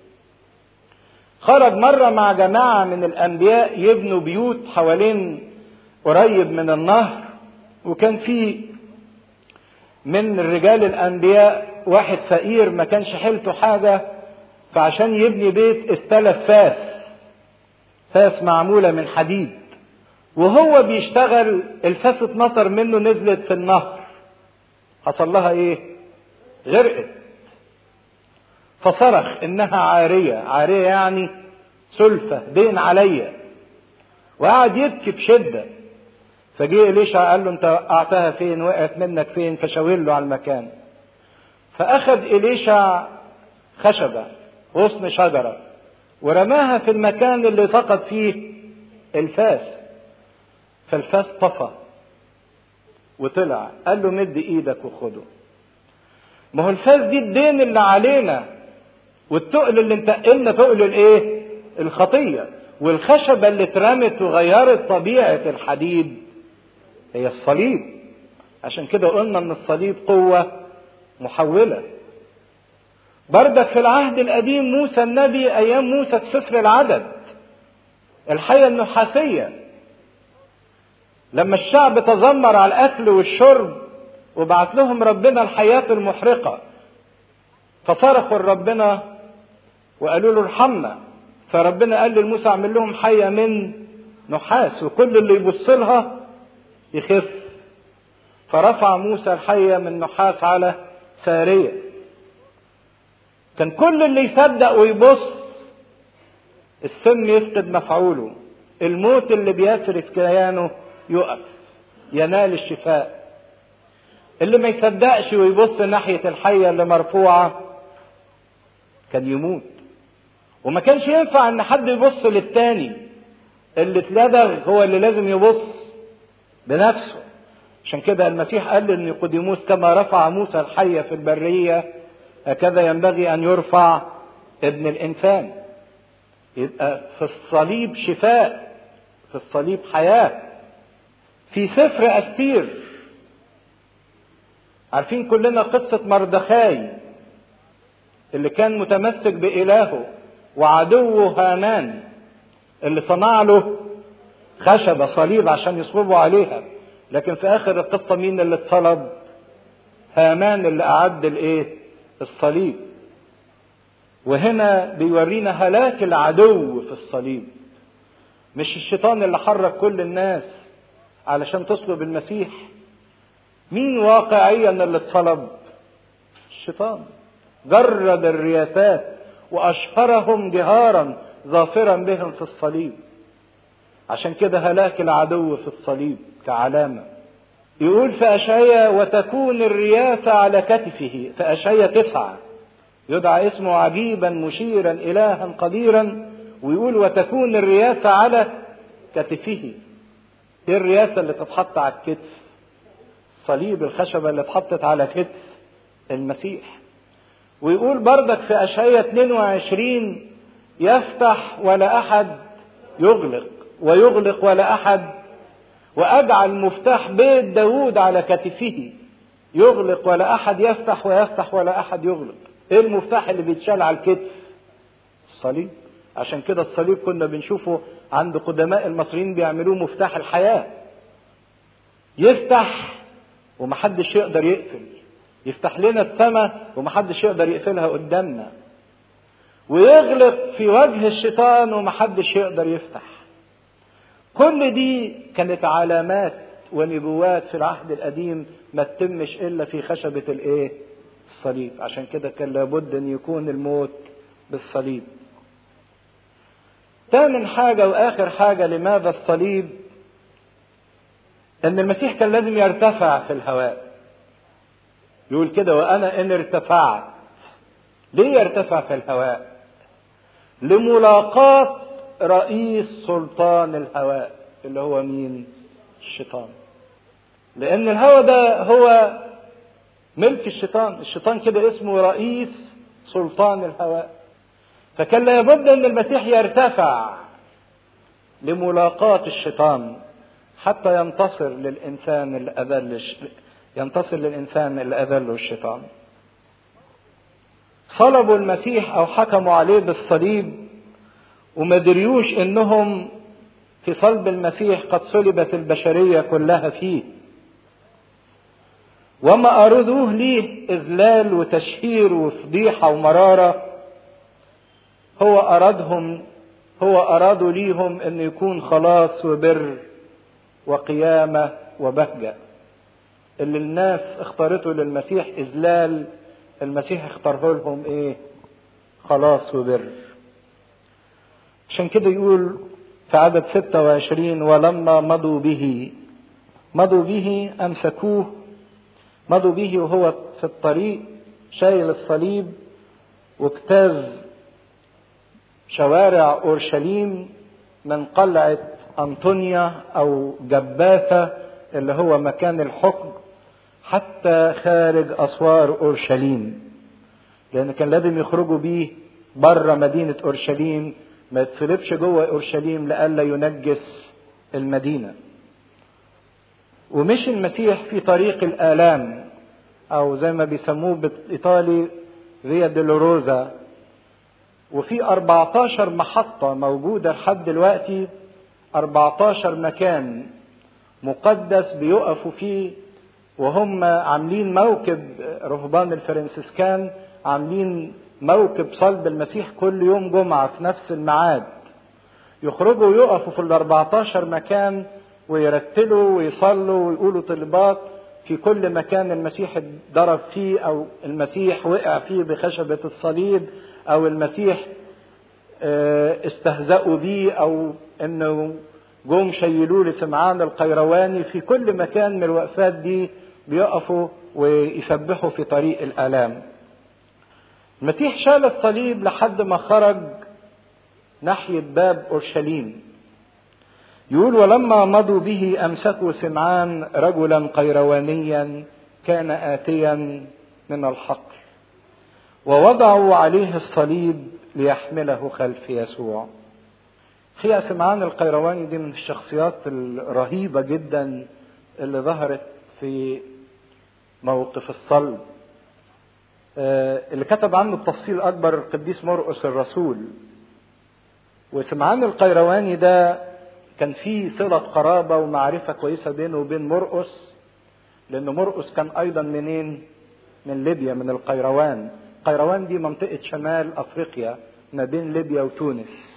خرج مرة مع جماعة من الانبياء يبنوا بيوت حوالين قريب من النهر، وكان في من الرجال الانبياء واحد فقير ما كانش حيلته حاجة، فعشان يبني بيت استلف فاس، فاس معمولة من حديد، وهو بيشتغل الفاس اتنطر منه، نزلت في النهر، حصل لها ايه؟ غرقت. فصرخ انها عارية. عارية يعني سلفة، دين عليا، وقعد يبكي بشدة. فجي إليشع قال له انت وقعتها فين؟ وقعت منك فين؟ فشاور له على المكان. فاخذ إليشع خشبة غصن شجرة ورماها في المكان اللي سقط فيه الفاس، فالفاس طفى وطلع. قال له مد ايدك وخده. ما هو الفاس دي الدين اللي علينا، والتقل اللي انتقلنا تقل الايه؟ الخطية. والخشبة اللي اترمت وغيرت طبيعة الحديد هي الصليب. عشان كده قلنا ان الصليب قوة محولة. بردك في العهد القديم موسى النبي ايام موسى في سفر العدد، الحية النحاسية، لما الشعب تذمر على الاكل والشرب وبعت لهم ربنا الحياة المحرقة، فصرخوا لربنا وقالوا له ارحمنا. فربنا قال لموسى اعمل لهم حية من نحاس وكل اللي يبص لها يخف. فرفع موسى الحية من نحاس على سارية. كان كل اللي يصدق ويبص السم يفقد مفعوله، الموت اللي بيسري في كيانه يقف، ينال الشفاء. اللي ما يصدقش ويبص ناحية الحية اللي مرفوعة كان يموت. وما كانش ينفع ان حد يبص للتاني، اللي اتلدغ هو اللي لازم يبص بنفسه. عشان كده المسيح قال لنيقوديموس كما رفع موسى الحية في البرية هكذا ينبغي ان يرفع ابن الانسان. يبقى في الصليب شفاء، في الصليب حياة. في سفر أستير عارفين كلنا قصة مردخاي اللي كان متمسك بإلهه وعدوه هامان اللي صنع له خشبة صليب عشان يصلبوا عليها. لكن في آخر القصة مين اللي اتصلب؟ هامان اللي أعد الايه؟ الصليب. وهنا بيورينا هلاك العدو في الصليب، مش الشيطان اللي حرك كل الناس علشان تصلب المسيح. مين واقعيا اللي اتصلب؟ الشيطان. جرد الرياسات واشهرهم جهارا ظافرا بهم في الصليب. عشان كده هلاك العدو في الصليب كعلامة. يقول في أشعياء وتكون الرياسة على كتفه، في أشعياء تسعة يدعى اسمه عجيبا مشيرا إلها قديرا، ويقول وتكون الرياسة على كتفه. ايه الرياسة اللي تتحط على الكتف؟ الصليب، الخشبة اللي اتحطت على كتف المسيح. ويقول بردك في أشعياء اثنين وعشرين يفتح ولا أحد يغلق، ويغلق ولا أحد، وأجعل مفتاح بيت داود على كتفه، يغلق ولا أحد يفتح، ويفتح ولا أحد يغلق. ايه المفتاح اللي بيتشال على الكتف؟ الصليب. عشان كده الصليب كنا بنشوفه عند قدماء المصريين بيعملوه مفتاح الحياة، يفتح ومحدش يقدر يقفل، يفتح لنا السماء ومحدش يقدر يقفلها قدامنا، ويغلق في وجه الشيطان ومحدش يقدر يفتح. كل دي كانت علامات ونبوات في العهد القديم ما تتمش الا في خشبة الايه؟ الصليب. عشان كده كان لابد ان يكون الموت بالصليب. ثامن حاجة واخر حاجة لماذا الصليب؟ ان المسيح كان لازم يرتفع في الهواء. يقول كده وانا ان ارتفعت. ليه يرتفع في الهواء؟ لملاقاة رئيس سلطان الهواء اللي هو مين؟ الشيطان. لان الهواء ده هو ملك الشيطان، الشيطان كده اسمه رئيس سلطان الهواء. فكان لابد ان المسيح يرتفع لملاقاة الشيطان حتى ينتصر للانسان اللي اذل ينتصر للانسان اللي اذله الشيطان. صلبوا المسيح او حكموا عليه بالصليب وما دريوش انهم في صلب المسيح قد صلبت البشرية كلها فيه، وما أرادوه ليه إذلال وتشهير وفضيحة ومرارة، هو أرادهم هو أرادوا ليهم أن يكون خلاص وبر وقيامة وبهجة. اللي الناس اختارته للمسيح إذلال، المسيح اختاره لهم إيه؟ خلاص وبر. عشان كده يقول في عدد ستة وعشرين ولما مضوا به مضوا به أمسكوه، مضوا به وهو في الطريق شايل الصليب، واجتاز شوارع أورشليم من قلعة أنطونيا أو جباثة اللي هو مكان الحكم حتى خارج أسوار أورشليم، لأن كان لازم يخرجوا بيه بره مدينة أورشليم، ما يتصلبش جوه أورشليم لئلا ينجس المدينة. ومشي المسيح في طريق الآلام أو زي ما بيسموه بالإيطالي فيا ديلوروزا، وفي أربعتاشر محطة موجودة لحد دلوقتي، أربعتاشر مكان مقدس بيقفوا فيه، وهم عاملين موكب رهبان الفرنسيسكان، عاملين موكب صلب المسيح كل يوم جمعة في نفس الميعاد، يخرجوا ويقفوا في الأربعتاشر مكان ويرتلوا ويصلوا ويقولوا طلبات في كل مكان المسيح ضرب فيه أو المسيح وقع فيه بخشبة الصليب أو المسيح استهزأوا بيه أو إنه جم شيلوه لسمعان القيرواني. في كل مكان من الوقفات دي بيقفوا ويسبحوا في طريق الآلام. المسيح شال الصليب لحد ما خرج ناحية باب أورشليم. يقول ولما مضوا به أمسكوا سمعان رجلا قيروانيا كان آتيا من الحقل، ووضعوا عليه الصليب ليحمله خلف يسوع. هي سمعان القيرواني دي من الشخصيات الرهيبة جدا اللي ظهرت في موقف الصلب، اللي كتب عنه التفصيل أكبر القديس مرقس الرسول. وسمعان القيرواني ده كان فيه صلة قرابة ومعرفة كويسة بينه وبين مرقس، لأن مرقس كان أيضا منين؟ من ليبيا، من القيروان. القيروان دي منطقة شمال أفريقيا ما بين ليبيا وتونس.